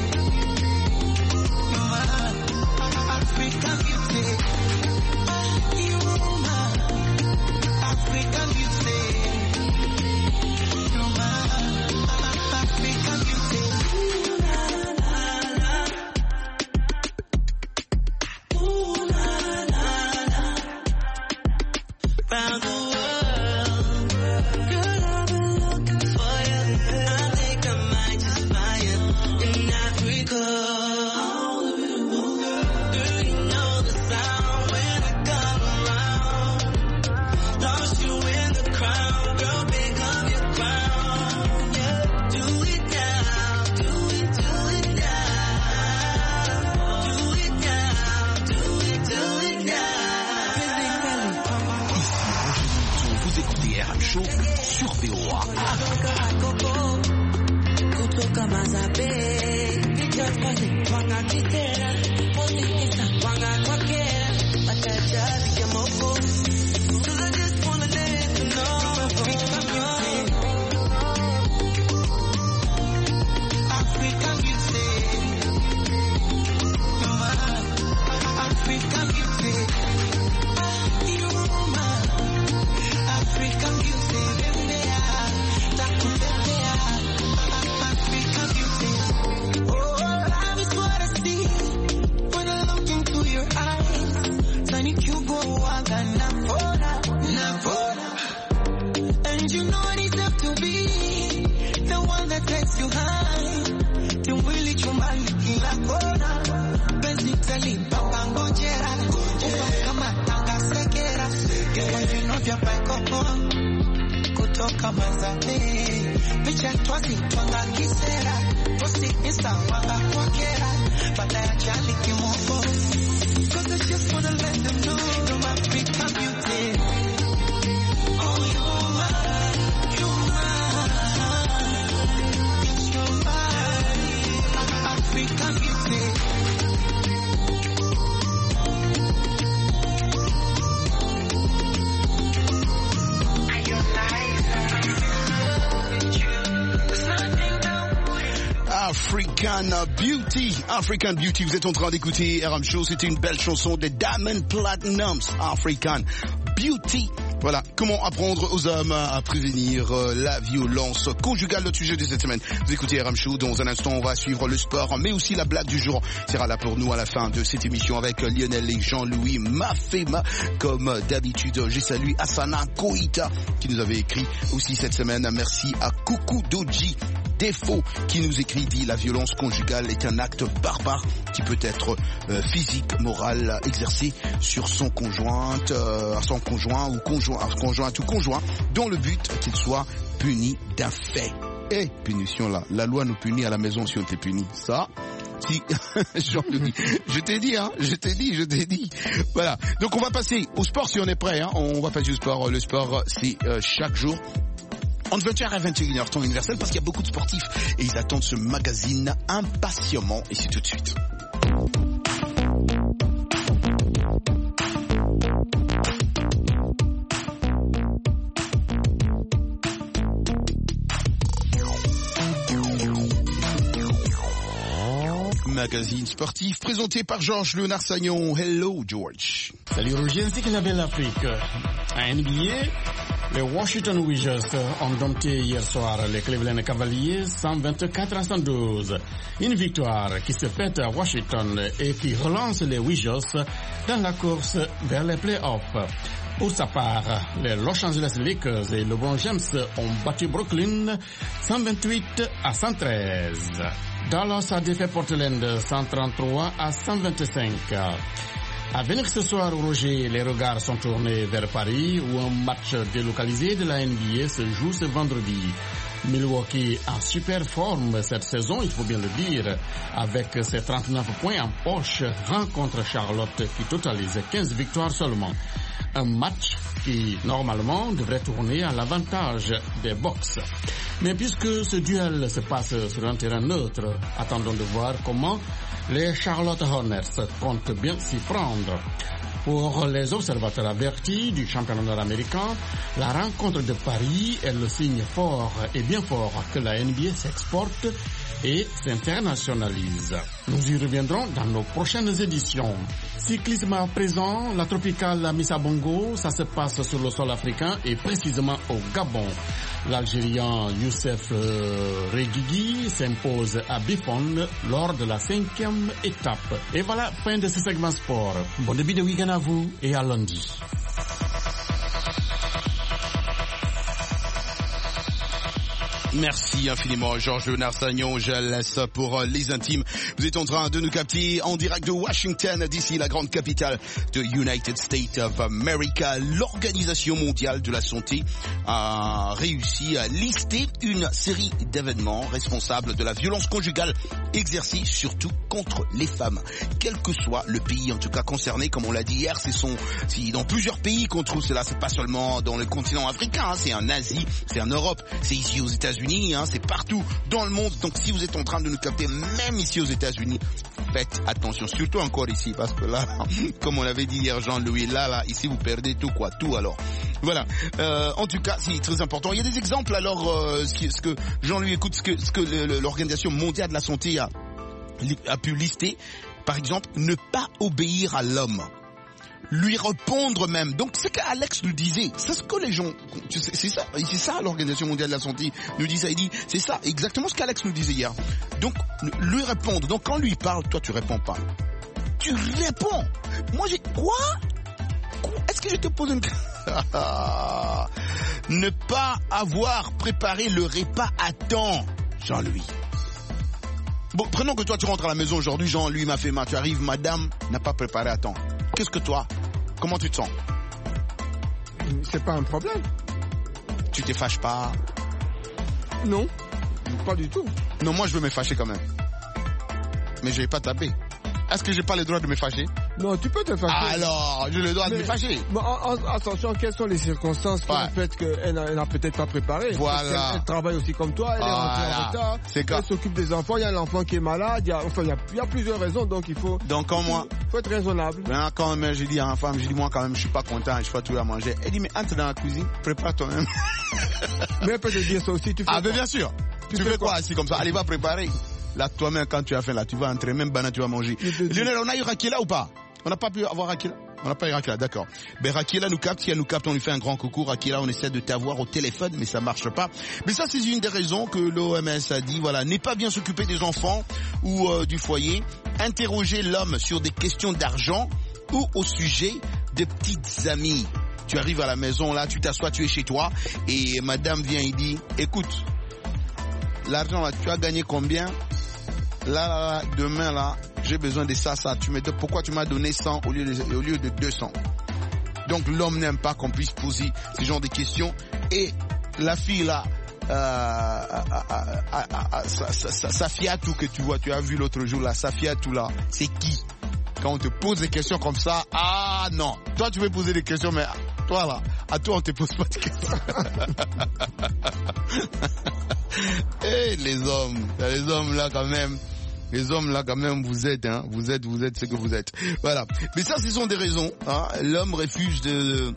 [SPEAKER 18] You're my African beauty. You're my African beauty. You're my African beauty. gets you high. Timwili chumbani kila kona. Penzi talipa pangojera. Ufa kama tanga sekera. Kwa vino vya paikoko. Kutoka Mazate. Picha twazi twanga kisera. Posti insta wanga kwa kera. Bata ya chali kimoko. Cause I just wanna let them know you're my African beauty. Oh, you're mine, you're mine. It's your body, African beauty.
[SPEAKER 8] African Beauty, vous êtes en train d'écouter RM Show, c'était une belle chanson de Diamond Platnumz, African Beauty. Voilà, comment apprendre aux hommes à prévenir la violence conjugale, notre sujet de cette semaine. Vous écoutez RM Show, dans un instant on va suivre le sport, mais aussi la blague du jour sera là pour nous à la fin de cette émission avec Lionel et Jean-Louis Mafema. Comme d'habitude, j'ai salué Asana Koita qui nous avait écrit aussi cette semaine. Merci à Coucou Doji Défaut qui nous écrit, dit la violence conjugale est un acte barbare qui peut être physique, moral, exercé sur son conjointe, son conjoint ou conjointe ou conjoint, dans le but qu'il soit puni d'un fait. Et punition là, la loi nous punit à la maison si on t'est puni. Ça, si, Jean-Louis, je t'ai dit. Voilà. Donc on va passer au sport si on est prêt. On va passer au sport. Le sport, c'est chaque jour. On 20h à 21h, temps universel, parce qu'il y a beaucoup de sportifs et ils attendent ce magazine impatiemment. Et c'est tout de suite. Magazine sportif présenté par Georges Léonard-Sagnon. Hello George.
[SPEAKER 19] Salut Roger, ainsi que la belle Afrique. À NBA, les Washington Wizards ont dompté hier soir les Cleveland Cavaliers 124-112. Une victoire qui se fête à Washington et qui relance les Wizards dans la course vers les playoffs. Pour sa part, les Los Angeles Lakers et LeBron James ont battu Brooklyn 128-113. Dallas a défait Portland 133-125. À venir ce soir, Roger, les regards sont tournés vers Paris où un match délocalisé de la NBA se joue ce vendredi. Milwaukee en super forme cette saison, il faut bien le dire, avec ses 39 points en poche, rencontre Charlotte qui totalise 15 victoires seulement. Un match qui, normalement, devrait tourner à l'avantage des Bucks. Mais puisque ce duel se passe sur un terrain neutre, attendons de voir comment les Charlotte Hornets comptent bien s'y prendre. Pour les observateurs avertis du championnat nord-américain, la rencontre de Paris est le signe fort et bien fort que la NBA s'exporte et s'internationalise. Nous y reviendrons dans nos prochaines éditions. Cyclisme à présent, la tropicale Missa Bongo, ça se passe sur le sol africain et précisément au Gabon. L'Algérien Youssef Reguigui s'impose à Bifone lors de la 5e étape. Et voilà, fin de ce segment sport. Bon début de week-end à vous et à lundi.
[SPEAKER 8] Merci infiniment Georges Léonard-Sagnon, je laisse pour les intimes. Vous êtes en train de nous capter en direct de Washington, d'ici la grande capitale de United States of America. L'Organisation mondiale de la santé a réussi à lister une série d'événements responsables de la violence conjugale exercée surtout contre les femmes. Quel que soit le pays en tout cas concerné, comme on l'a dit hier, c'est dans plusieurs pays qu'on trouve cela, c'est pas seulement dans le continent africain, c'est en Asie, c'est en Europe, c'est ici aux États-Unis. C'est partout dans le monde. Donc si vous êtes en train de nous capter, même ici aux États-Unis, faites attention, surtout encore ici, parce que là, comme on l'avait dit hier Jean-Louis, là, ici vous perdez tout alors. Voilà. En tout cas, c'est très important. Il y a des exemples alors, ce que Jean-Louis écoute, ce que l'Organisation mondiale de la santé a pu lister. Par exemple, ne pas obéir à l'homme. Lui répondre même. Donc c'est qu'Alex nous disait, c'est ce que les gens, c'est ça l'Organisation mondiale de la santé nous dit ça, il dit, c'est ça exactement ce qu'Alex nous disait hier. Donc lui répondre, donc quand lui parle, toi tu réponds pas. Tu réponds. Moi j'ai quoi? Est-ce que je te pose une question? Ne pas avoir préparé le repas à temps. Jean-Louis. Bon, prenons que toi tu rentres à la maison aujourd'hui, Jean-Louis m'a fait mal, tu arrives, madame n'a pas préparé à temps. Qu'est-ce que toi, comment tu te sens?
[SPEAKER 10] C'est pas un problème.
[SPEAKER 8] Tu te fâches pas?
[SPEAKER 10] Non, pas du tout.
[SPEAKER 8] Non, moi je veux me fâcher quand même. Mais je vais pas taper. Est-ce que j'ai pas le droit de me fâcher?
[SPEAKER 10] Non, tu peux te fâcher.
[SPEAKER 8] Alors, j'ai le droit de me fâcher.
[SPEAKER 10] Bon, attention, quelles sont les circonstances qui ont fait qu'elle n'a peut-être pas préparé?
[SPEAKER 8] Voilà.
[SPEAKER 10] Elle travaille aussi comme toi, elle est rentrée en retard, elle s'occupe des enfants, il y a l'enfant qui est malade, il y a plusieurs raisons, donc il faut...
[SPEAKER 8] Donc quand moi...
[SPEAKER 10] Il faut être raisonnable.
[SPEAKER 8] Ben, quand même, j'ai dit à ma femme, moi quand même, je suis pas content, je suis pas tout à manger. Elle dit, mais entre dans la cuisine, prépare toi-même.
[SPEAKER 10] Mais elle peut te dire ça aussi, tu fais quoi?
[SPEAKER 8] Ben bien sûr. Tu fais quoi assis comme ça? Allez, va préparer. Là, toi-même, quand tu as faim, là, tu vas entrer, même banane, tu vas manger. Lionel, on a eu Rakila ou pas? On n'a pas pu avoir Rakila? On n'a pas eu Rakila, d'accord. Ben, Rakila nous capte, si elle nous capte, on lui fait un grand coucou. Rakila, on essaie de t'avoir au téléphone, mais ça marche pas. Mais ça, c'est une des raisons que l'OMS a dit, voilà, n'est pas bien s'occuper des enfants ou du foyer. Interroger l'homme sur des questions d'argent ou au sujet de petites amies. Tu arrives à la maison, là, tu t'assois, tu es chez toi, et madame vient et dit, écoute, l'argent, là, tu as gagné combien? Là, demain, là, j'ai besoin de ça. Pourquoi tu m'as donné 100 au lieu de 200? Donc, l'homme n'aime pas qu'on puisse poser ce genre de questions. Et la fille, là, Safiatou que tu vois, tu as vu l'autre jour, là, Safiatou, là, c'est qui? Quand on te pose des questions comme ça, ah non. Toi, tu veux poser des questions, mais toi, là, à toi, on te pose pas de questions. Et les hommes là quand même, vous êtes ce que vous êtes. Voilà. Mais ça, ce sont des raisons. Hein. L'homme refuse de,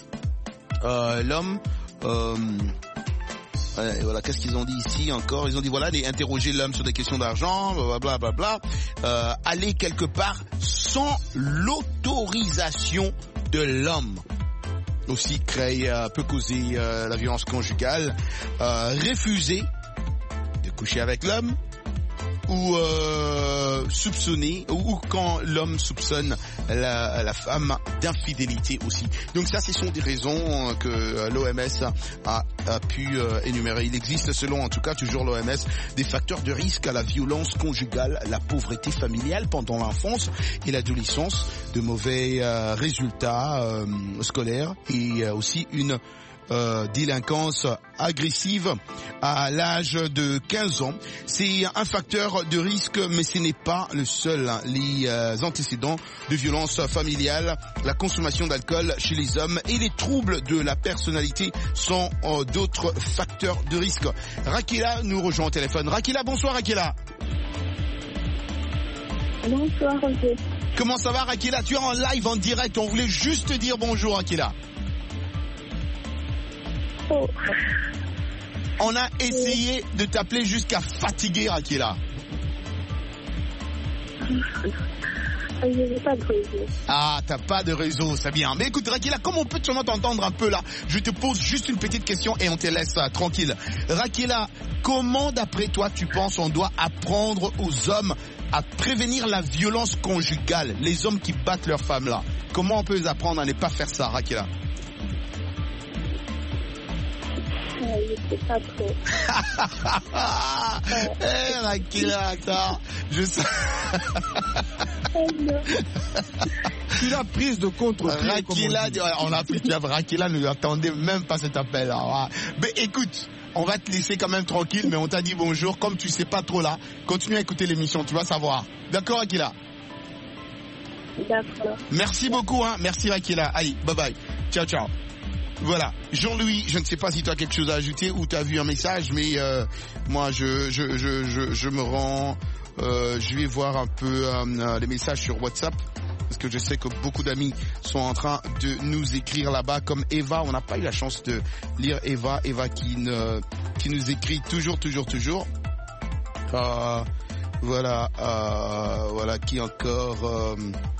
[SPEAKER 8] voilà, qu'est-ce qu'ils ont dit ici encore? Ils ont dit voilà, interroger l'homme sur des questions d'argent, blablabla, aller quelque part sans l'autorisation de l'homme. Aussi peut causer la violence conjugale, refuser de coucher avec l'homme ou soupçonner ou quand l'homme soupçonne la femme d'infidélité aussi. Donc ça, ce sont des raisons que l'OMS a pu énumérer. Il existe, selon en tout cas toujours l'OMS, des facteurs de risque à la violence conjugale, la pauvreté familiale pendant l'enfance et l'adolescence, de mauvais résultats scolaires et aussi une délinquance agressive à l'âge de 15 ans. C'est un facteur de risque, mais ce n'est pas le seul. Les antécédents de violence familiale, la consommation d'alcool chez les hommes et les troubles de la personnalité sont d'autres facteurs de risque. Rakila nous rejoint au téléphone. Rakila, bonsoir Rakila.
[SPEAKER 20] Bonsoir Roger.
[SPEAKER 8] Comment ça va Rakila? Tu es en live, en direct, on voulait juste te dire bonjour Rakila.
[SPEAKER 20] Oh.
[SPEAKER 8] On a essayé de t'appeler jusqu'à fatiguer, Rakila.
[SPEAKER 20] J'ai pas de réseau.
[SPEAKER 8] Ah, t'as pas de réseau, c'est bien. Mais écoute, Rakila, comment on peut t'entendre un peu là? Je te pose juste une petite question et on te laisse tranquille. Rakila, comment d'après toi tu penses on doit apprendre aux hommes à prévenir la violence conjugale, les hommes qui battent leurs femmes là? Comment on peut les apprendre à ne pas faire ça, Rakila?
[SPEAKER 20] Je sais pas trop.
[SPEAKER 8] Rakila, attends. Je sais.
[SPEAKER 10] Tu l'as prise de contre.
[SPEAKER 8] Rakila, on a pris, Rakila ne attendait même pas cet appel là. Mais écoute, on va te laisser quand même tranquille, mais on t'a dit bonjour. Comme tu sais pas trop là, continue à écouter l'émission, tu vas savoir. D'accord, Rakila?
[SPEAKER 20] D'accord.
[SPEAKER 8] Merci beaucoup, hein. Merci, Rakila. Allez, bye bye. Ciao, ciao. Voilà, Jean-Louis, je ne sais pas si tu as quelque chose à ajouter ou tu as vu un message, mais moi je me rends, je vais voir un peu les messages sur WhatsApp, parce que je sais que beaucoup d'amis sont en train de nous écrire là-bas, comme Eva. On n'a pas eu la chance de lire Eva qui nous écrit toujours. Voilà, qui encore...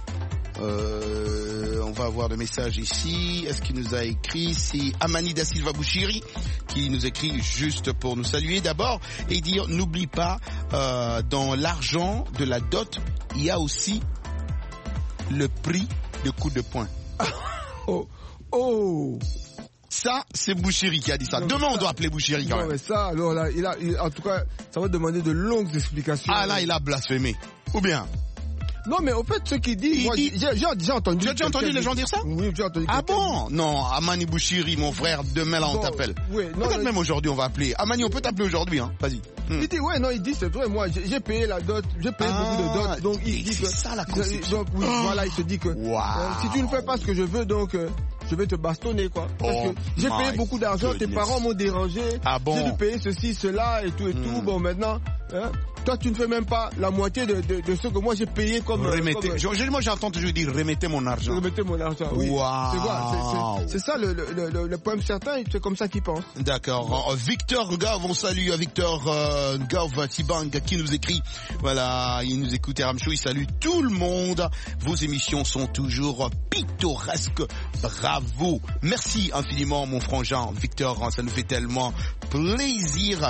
[SPEAKER 8] on va avoir le message ici. Est-ce qu'il nous a écrit? C'est Amani da Silva Bouchiri qui nous écrit juste pour nous saluer d'abord et dire n'oublie pas, dans l'argent de la dot, il y a aussi le prix de coup de poing. Ça, c'est Bouchiri qui a dit ça. Demain, on doit appeler Bouchiri quand même.
[SPEAKER 10] Mais ça, alors là, en tout cas, ça va demander de longues explications.
[SPEAKER 8] Ah là, il a blasphémé. Ou bien?
[SPEAKER 10] Non, mais au fait, ce qu'il dit, j'ai déjà entendu.
[SPEAKER 8] Tu as déjà entendu les gens dire ça?
[SPEAKER 10] Oui, j'ai entendu.
[SPEAKER 8] Ah bon? Non, Amani Bouchiri, mon frère, demain là, on t'appelle.
[SPEAKER 10] Oui, non.
[SPEAKER 8] Peut-être même aujourd'hui, on va appeler. Amani, on peut t'appeler aujourd'hui, hein. Vas-y.
[SPEAKER 10] Il dit, il dit, c'est vrai, moi, j'ai payé la dot, j'ai payé beaucoup de dot, donc il dit que.
[SPEAKER 8] C'est ça la conception.
[SPEAKER 10] Donc, oui, voilà, il se dit que. Si tu ne fais pas ce que je veux, donc, je vais te bastonner, quoi. Parce que j'ai payé beaucoup d'argent, tes parents m'ont dérangé.
[SPEAKER 8] Ah bon?
[SPEAKER 10] J'ai dû payer ceci, cela, et tout. Bon, maintenant, hein, toi, tu ne fais même pas la moitié de ce que moi j'ai payé comme.
[SPEAKER 8] Remettez. Moi, j'entends toujours dire remettez mon argent.
[SPEAKER 10] Remettez mon argent, oui.
[SPEAKER 8] Wow.
[SPEAKER 10] C'est ça le problème certain, c'est comme ça qu'ils pensent.
[SPEAKER 8] D'accord. Victor Gave, on salue Victor Gave Tibang qui nous écrit. Voilà, il nous écoute RM Show, il salue tout le monde. Vos émissions sont toujours pittoresques. Bravo. Merci infiniment, mon frangin Victor. Ça nous fait tellement plaisir.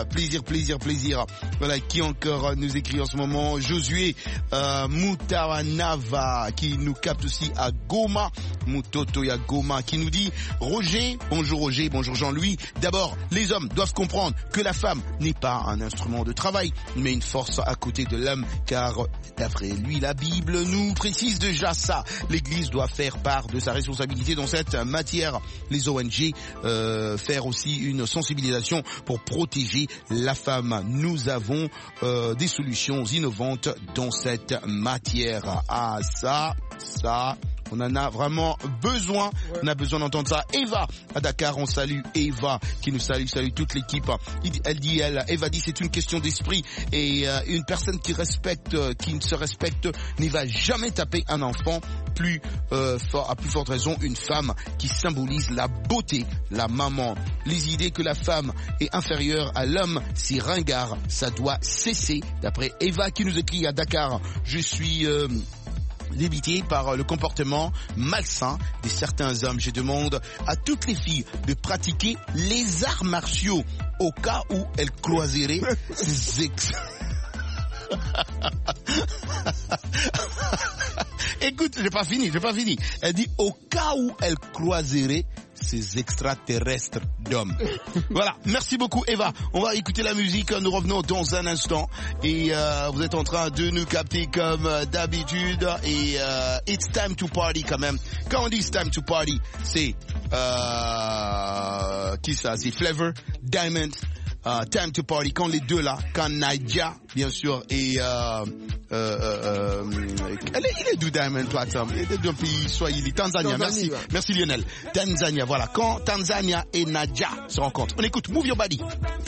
[SPEAKER 8] Voilà, qui encore nous écrit en ce moment? Josué Mutawanava qui nous capte aussi à Goma. Mutoto ya Goma qui nous dit Roger, bonjour Jean-Louis. D'abord, les hommes doivent comprendre que la femme n'est pas un instrument de travail, mais une force à côté de l'homme, car d'après lui, la Bible nous précise déjà ça. L'Église doit faire part de sa responsabilité dans cette matière. Les ONG faire aussi une sensibilisation pour protéger la femme. Nous avons des solutions innovantes dans cette matière. Ah, ça, on en a vraiment besoin. Ouais. On a besoin d'entendre ça. Eva, à Dakar, on salue Eva, qui nous salue toute l'équipe. Eva dit, c'est une question d'esprit. Et une personne qui ne se respecte, ne va jamais taper un enfant. À plus forte raison, une femme qui symbolise la beauté, la maman. Les idées que la femme est inférieure à l'homme, c'est ringard. Ça doit cesser. D'après Eva, qui nous écrit à Dakar, je suis... débité par le comportement malsain de certains hommes. Je demande à toutes les filles de pratiquer les arts martiaux au cas où elles croiseraient ces Écoute, j'ai pas fini. Elle dit au cas où elle croiserait ces extraterrestres d'hommes. Voilà, merci beaucoup Eva. On va écouter la musique, nous revenons dans un instant. Et vous êtes en train de nous capter comme d'habitude. Et it's time to party quand même. Quand on dit it's time to party, c'est qui ça? C'est Flavor, Diamond. Time to Party, quand les deux là, quand Nadia, bien sûr, et il est d'où Diamond, toi, Tom? Il est d'un pays swahili, Tanzania, merci, merci Lionel. Tanzania, voilà, quand Tanzania et Nadia se rencontrent. On écoute Move Your Body.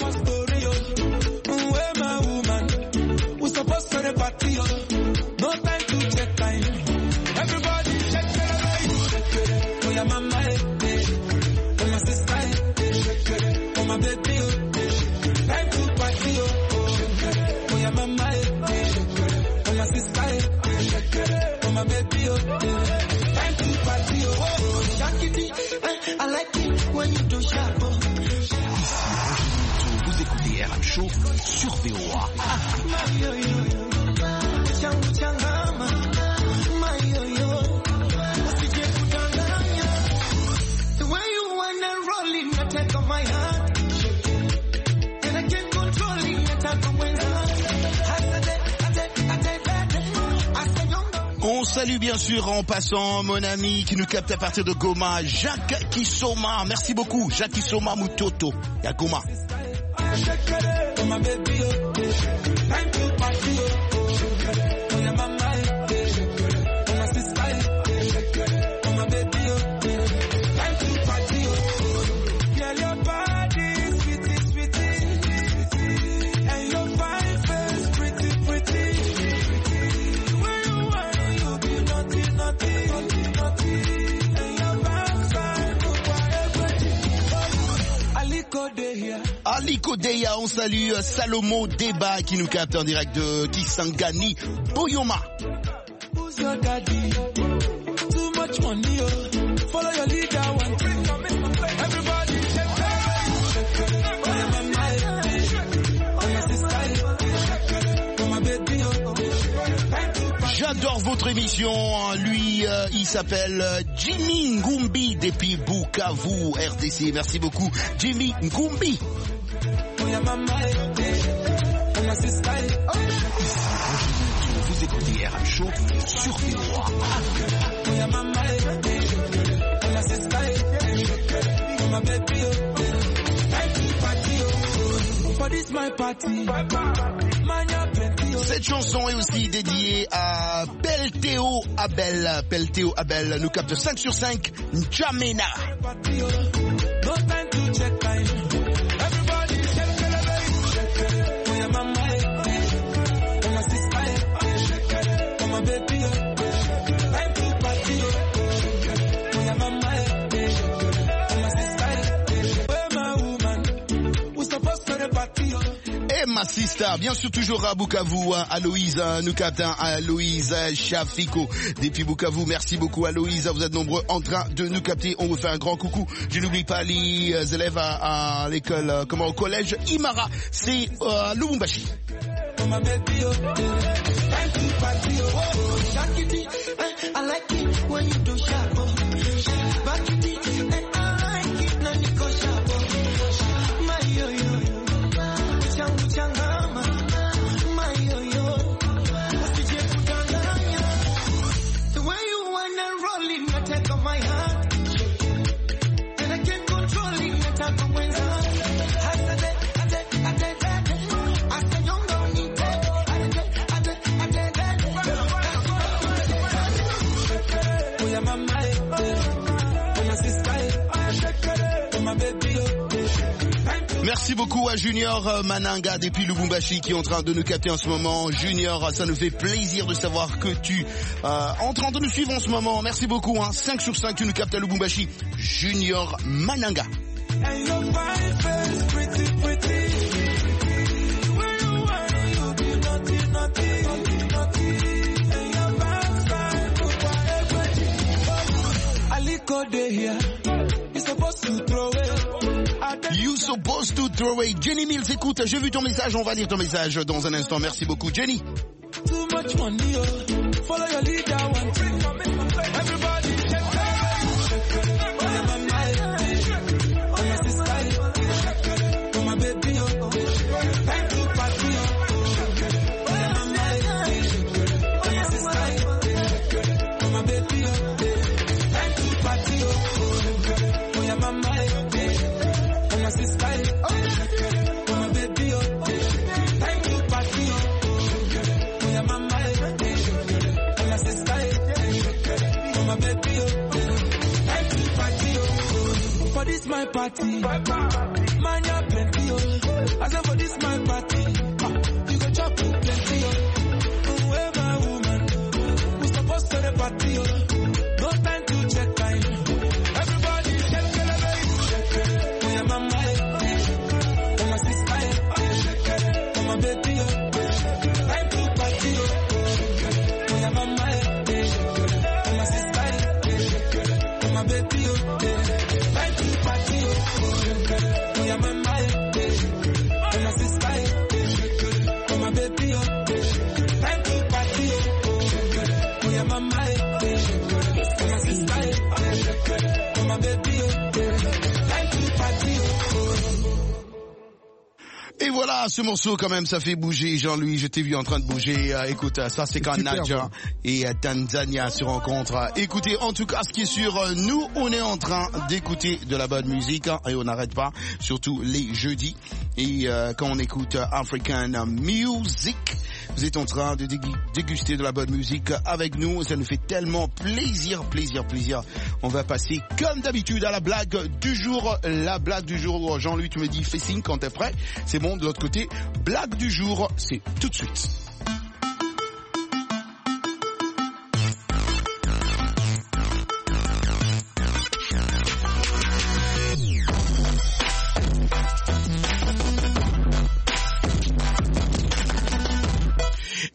[SPEAKER 18] I like it when you do sharp.
[SPEAKER 8] Vous écoutez RM Show sur VOA.
[SPEAKER 18] The way you wanna roll in the take of my heart, and I can't control it, the take of my heart.
[SPEAKER 8] On salue bien sûr en passant mon ami qui nous capte à partir de Goma, Jacques Kisoma. Merci beaucoup, Jacques Kisoma Mutoto. Ya Goma. Aliko Deya, on salue Salomo Deba qui nous capte en direct de Kisangani, Boyoma. J'adore votre émission. Lui, il s'appelle Jimmy Ngumbi depuis Bukavu, RDC. Merci beaucoup, Jimmy Ngumbi. Vous écoutez RM Show sur VOA. Cette chanson est aussi dédiée à Pelteo Abel. Pelteo Abel nous capte 5 sur 5, N'Djamena. Ma sister, bien sûr toujours à Bukavu, Aloïse, nous captons Aloïse Chafiko depuis Bukavu. Merci beaucoup Aloïse, vous êtes nombreux en train de nous capter. On vous fait un grand coucou. Je n'oublie pas les élèves à l'école, au collège Imara, c'est Lubumbashi. Merci beaucoup à Junior Mananga depuis Lubumbashi qui est en train de nous capter en ce moment. Junior, ça nous fait plaisir de savoir que tu en train de nous suivre en ce moment. Merci beaucoup, 5 sur 5 tu nous captes à Lubumbashi. Junior Mananga. You supposed to throw away. Jenny Mills, écoute, j'ai vu ton message, on va lire ton message dans un instant. Merci beaucoup, Jenny. Too much money, follow your leader, one thing. Everybody my party, man, you're plenty, I said for this my party, you go chop plenty, where my woman, who's supposed to the party, no time to check time, everybody check it, oh yeah, my mind, oh my sister, oh my baby, time to party, oh yeah, my mind, oh my sister, oh my baby, et voilà, ce morceau quand même, ça fait bouger. Jean-Louis, je t'ai vu en train de bouger. Écoute, ça c'est quand Nadja et Tanzania se rencontrent. Écoutez, en tout cas, ce qui est sûr, nous, on est en train d'écouter de la bonne musique et on n'arrête pas, surtout les jeudis. Et quand on écoute African Music, vous êtes en train de déguster de la bonne musique avec nous. Ça nous fait tellement plaisir. On va passer comme d'habitude à la blague du jour. La blague du jour, Jean-Louis, tu me dis fais signe quand t'es prêt. C'est bon, de l'autre côté, blague du jour, c'est tout de suite.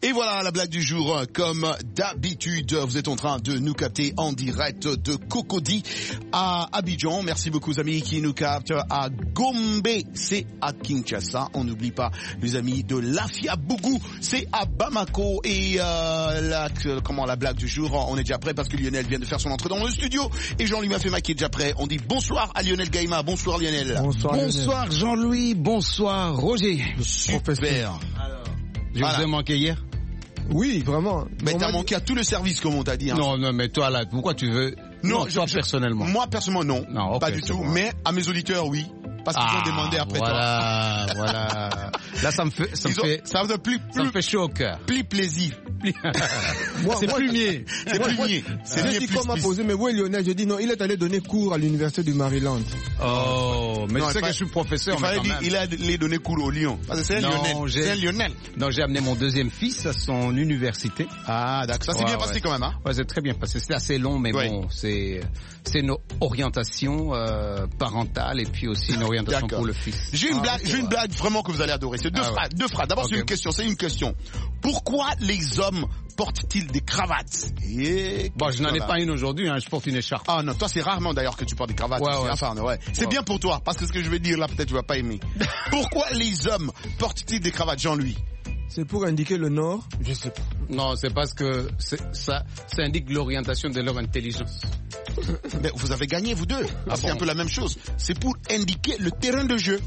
[SPEAKER 8] Et voilà la blague du jour. Comme d'habitude, vous êtes en train de nous capter en direct de Cocody à Abidjan. Merci beaucoup aux amis qui nous captent à Gombe, c'est à Kinshasa. On n'oublie pas les amis de Lafiabougou, c'est à Bamako. Et la blague du jour, on est déjà prêt parce que Lionel vient de faire son entrée dans le studio. Et Jean-Louis Mafema qui est déjà prêt. On dit bonsoir à Lionel Gaïma. Bonsoir Lionel.
[SPEAKER 13] Bonsoir Jean-Louis, bonsoir Roger.
[SPEAKER 8] Super.
[SPEAKER 13] Je vous ai manqué hier.
[SPEAKER 10] Oui, vraiment.
[SPEAKER 8] Mais t'as manqué à tout le service, comme on t'a dit. Hein.
[SPEAKER 13] Non, mais toi là, pourquoi tu veux?
[SPEAKER 8] Non,
[SPEAKER 13] toi personnellement.
[SPEAKER 8] Moi personnellement, non.
[SPEAKER 13] Okay,
[SPEAKER 8] pas du tout. Bon. Mais à mes auditeurs, oui. Parce qu'ils ont demandé après
[SPEAKER 13] toi. Voilà. Là, ça me fait chaud au cœur.
[SPEAKER 8] Plus plaisir.
[SPEAKER 13] C'est plumier.
[SPEAKER 8] C'est plumier.
[SPEAKER 10] J'ai dit qu'on m'a posé, mais où est Lionel? Je dis non, il est allé donner cours à l'université du Maryland.
[SPEAKER 13] Oh, mais tu sais que je suis professeur.
[SPEAKER 8] Il a allé donner cours au Lyon. Parce que c'est un Lionel.
[SPEAKER 13] Non, j'ai amené mon deuxième fils à son université.
[SPEAKER 8] Ah, d'accord. Ça s'est bien passé quand même, hein?
[SPEAKER 13] Ouais, c'est très bien passé. C'est assez long, mais bon, c'est une orientation parentale et puis aussi une orientation pour le fils.
[SPEAKER 8] J'ai une blague vraiment que vous allez adorer. C'est deux phrases. D'abord, c'est une question. Pourquoi les hommes portent-ils des cravates?
[SPEAKER 13] Bon, je n'en ai pas une aujourd'hui, je porte une écharpe.
[SPEAKER 8] Ah non, toi c'est rarement d'ailleurs que tu portes des cravates. C'est bien pour toi, parce que ce que je vais dire là, peut-être tu vas pas aimer. Pourquoi les hommes portent-ils des cravates, Jean-Louis?
[SPEAKER 10] C'est pour indiquer le nord?
[SPEAKER 13] Je sais pas. Non, c'est parce que ça indique l'orientation de leur intelligence.
[SPEAKER 8] Mais vous avez gagné, vous deux. C'est un peu la même chose. C'est pour indiquer le terrain de jeu.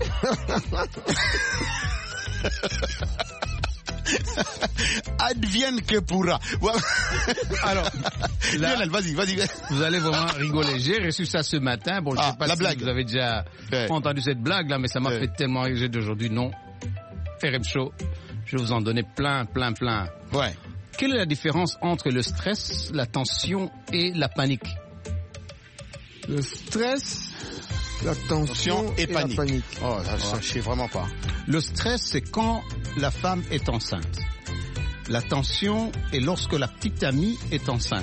[SPEAKER 8] Advienne que pourra.
[SPEAKER 13] Alors, là,
[SPEAKER 8] Lionel, vas-y.
[SPEAKER 13] Vous allez vraiment rigoler. J'ai reçu ça ce matin. Bon, je sais pas si vous avez déjà entendu cette blague là, mais ça m'a fait tellement rire d'aujourd'hui. Non, RM Show, je vais vous en donner plein.
[SPEAKER 8] Ouais.
[SPEAKER 13] Quelle est la différence entre le stress, la tension et la panique?
[SPEAKER 10] Le stress, la tension et la panique.
[SPEAKER 8] Oh, ça, je sais vraiment pas.
[SPEAKER 13] Le stress, c'est quand la femme est enceinte. La tension est lorsque la petite amie est enceinte.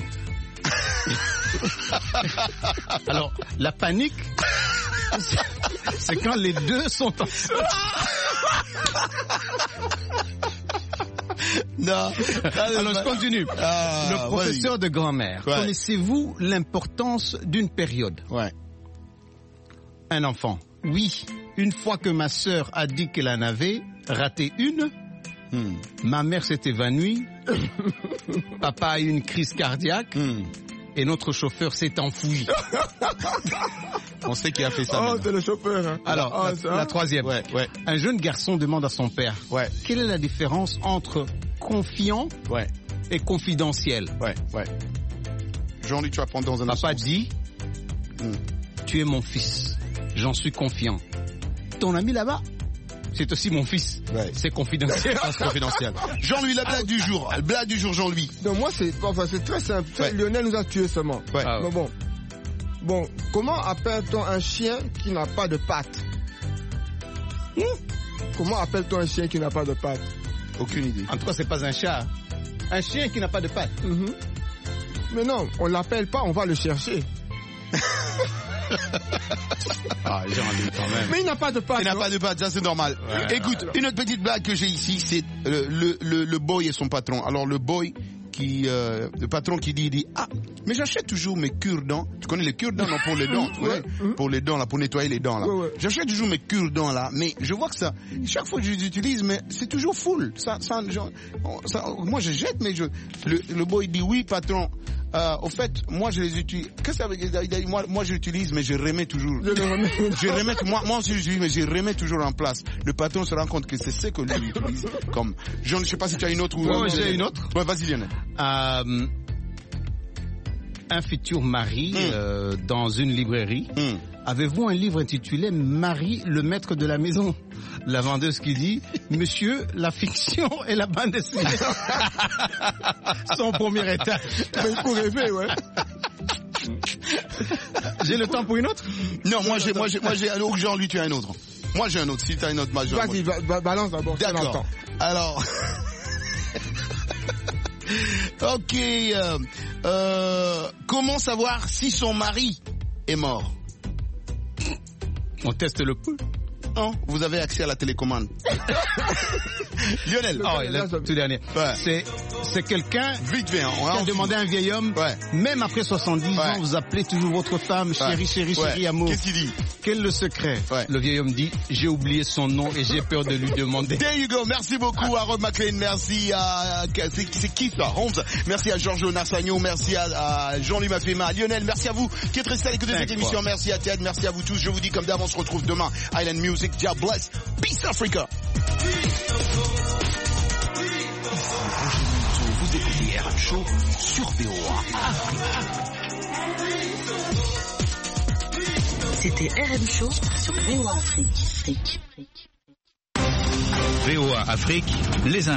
[SPEAKER 13] Alors, la panique, c'est quand les deux sont enceintes.
[SPEAKER 8] Non.
[SPEAKER 13] Alors, je continue. Le professeur de grammaire.
[SPEAKER 8] Ouais.
[SPEAKER 13] Connaissez-vous l'importance d'une période?
[SPEAKER 8] Ouais.
[SPEAKER 13] Un enfant. Oui. Une fois que ma sœur a dit qu'elle en avait raté une, ma mère s'est évanouie, papa a eu une crise cardiaque, et notre chauffeur s'est enfoui.
[SPEAKER 8] On sait qui a fait ça.
[SPEAKER 10] Oh, c'est le chauffeur. Hein.
[SPEAKER 13] Alors, la troisième.
[SPEAKER 8] Ouais.
[SPEAKER 13] Un jeune garçon demande à son père, quelle est la différence entre confiant et confidentiel?
[SPEAKER 8] Ouais. Jean-Luc, tu vas prendre dans un
[SPEAKER 13] Papa dit, tu es mon fils, j'en suis confiant. Ton ami là-bas, c'est aussi mon fils. C'est confidentiel.
[SPEAKER 8] C'est confidentiel. Jean-Louis, la blague du jour. Blague du jour, Jean-Louis.
[SPEAKER 10] Donc moi, c'est très simple. Lionel nous a tués seulement.
[SPEAKER 8] Ouais.
[SPEAKER 10] Mais bon, comment appelle-t-on un chien qui n'a pas de pattes? Comment appelle-t-on un chien qui n'a pas de pattes?
[SPEAKER 8] Aucune idée.
[SPEAKER 13] En tout cas, c'est pas un chat. Un chien qui n'a pas de pattes.
[SPEAKER 10] Mais non, on l'appelle pas, on va le chercher.
[SPEAKER 13] Jean-Louis, quand même.
[SPEAKER 10] Mais il n'a pas de pattes.
[SPEAKER 8] Il n'a pas de pattes, ça c'est normal. Écoute, une autre petite blague que j'ai ici, c'est le boy et son patron. Alors le boy le patron qui dit mais j'achète toujours mes cure-dents. Tu connais les cure-dents, non, pour les dents, pour les dents là, pour nettoyer les dents là. J'achète toujours mes cure-dents là, mais je vois que ça, chaque fois que je les utilise, mais c'est toujours full. Moi je jette, mais le boy dit oui patron. Au fait, moi je les utilise. Qu'est-ce que ça veut dire? Moi je l'utilise, mais je remets toujours. Moi aussi j'utilise, mais je remets toujours en place. Le patron se rend compte que c'est ce que lui utilise. Comme, je ne sais pas si tu as une autre ou.
[SPEAKER 13] J'ai une autre.
[SPEAKER 8] Ouais, vas-y Lionel.
[SPEAKER 13] Un futur mari dans une librairie. Avez-vous un livre intitulé Marie, le maître de la maison? La vendeuse qui dit, monsieur, la fiction et la bande dessinée. Son premier étage.
[SPEAKER 10] Mais il faut rêver, ouais.
[SPEAKER 13] J'ai le temps pour une autre?
[SPEAKER 8] Non, moi j'ai Jean-Louis, tu as un autre. Moi j'ai un autre. Si tu as une autre,
[SPEAKER 10] vas-y, balance d'abord.
[SPEAKER 8] D'accord. Alors. Ok. Comment savoir si son mari est mort?
[SPEAKER 13] On teste le pouls.
[SPEAKER 8] maintenant, vous avez accès à la télécommande. Lionel.
[SPEAKER 13] Tout dernier.
[SPEAKER 8] Ouais.
[SPEAKER 13] C'est quelqu'un
[SPEAKER 8] vite fait,
[SPEAKER 13] qui a demandé à un vieil homme, même après 70 ans, vous appelez toujours votre femme, chérie, amour.
[SPEAKER 8] Qu'est-ce qu'il dit?
[SPEAKER 13] Quel est le secret? Le vieil homme dit, j'ai oublié son nom et j'ai peur de lui demander.
[SPEAKER 8] There you go. Merci beaucoup à Rob McLean. Merci à, c'est qui ça? Holmes. Merci à Giorgio Nassagno. Merci à Jean-Louis Mafema. Lionel, merci à vous qui êtes restés à l'écoute de cette émission. Merci à Ted. Merci à vous tous. Je vous dis comme d'hab, on se retrouve demain. Island Music. God bless. Peace Africa. Vous écoutez RM Show sur VOA Afrique.
[SPEAKER 6] C'était RM Show sur VOA Afrique.
[SPEAKER 13] VOA Afrique, les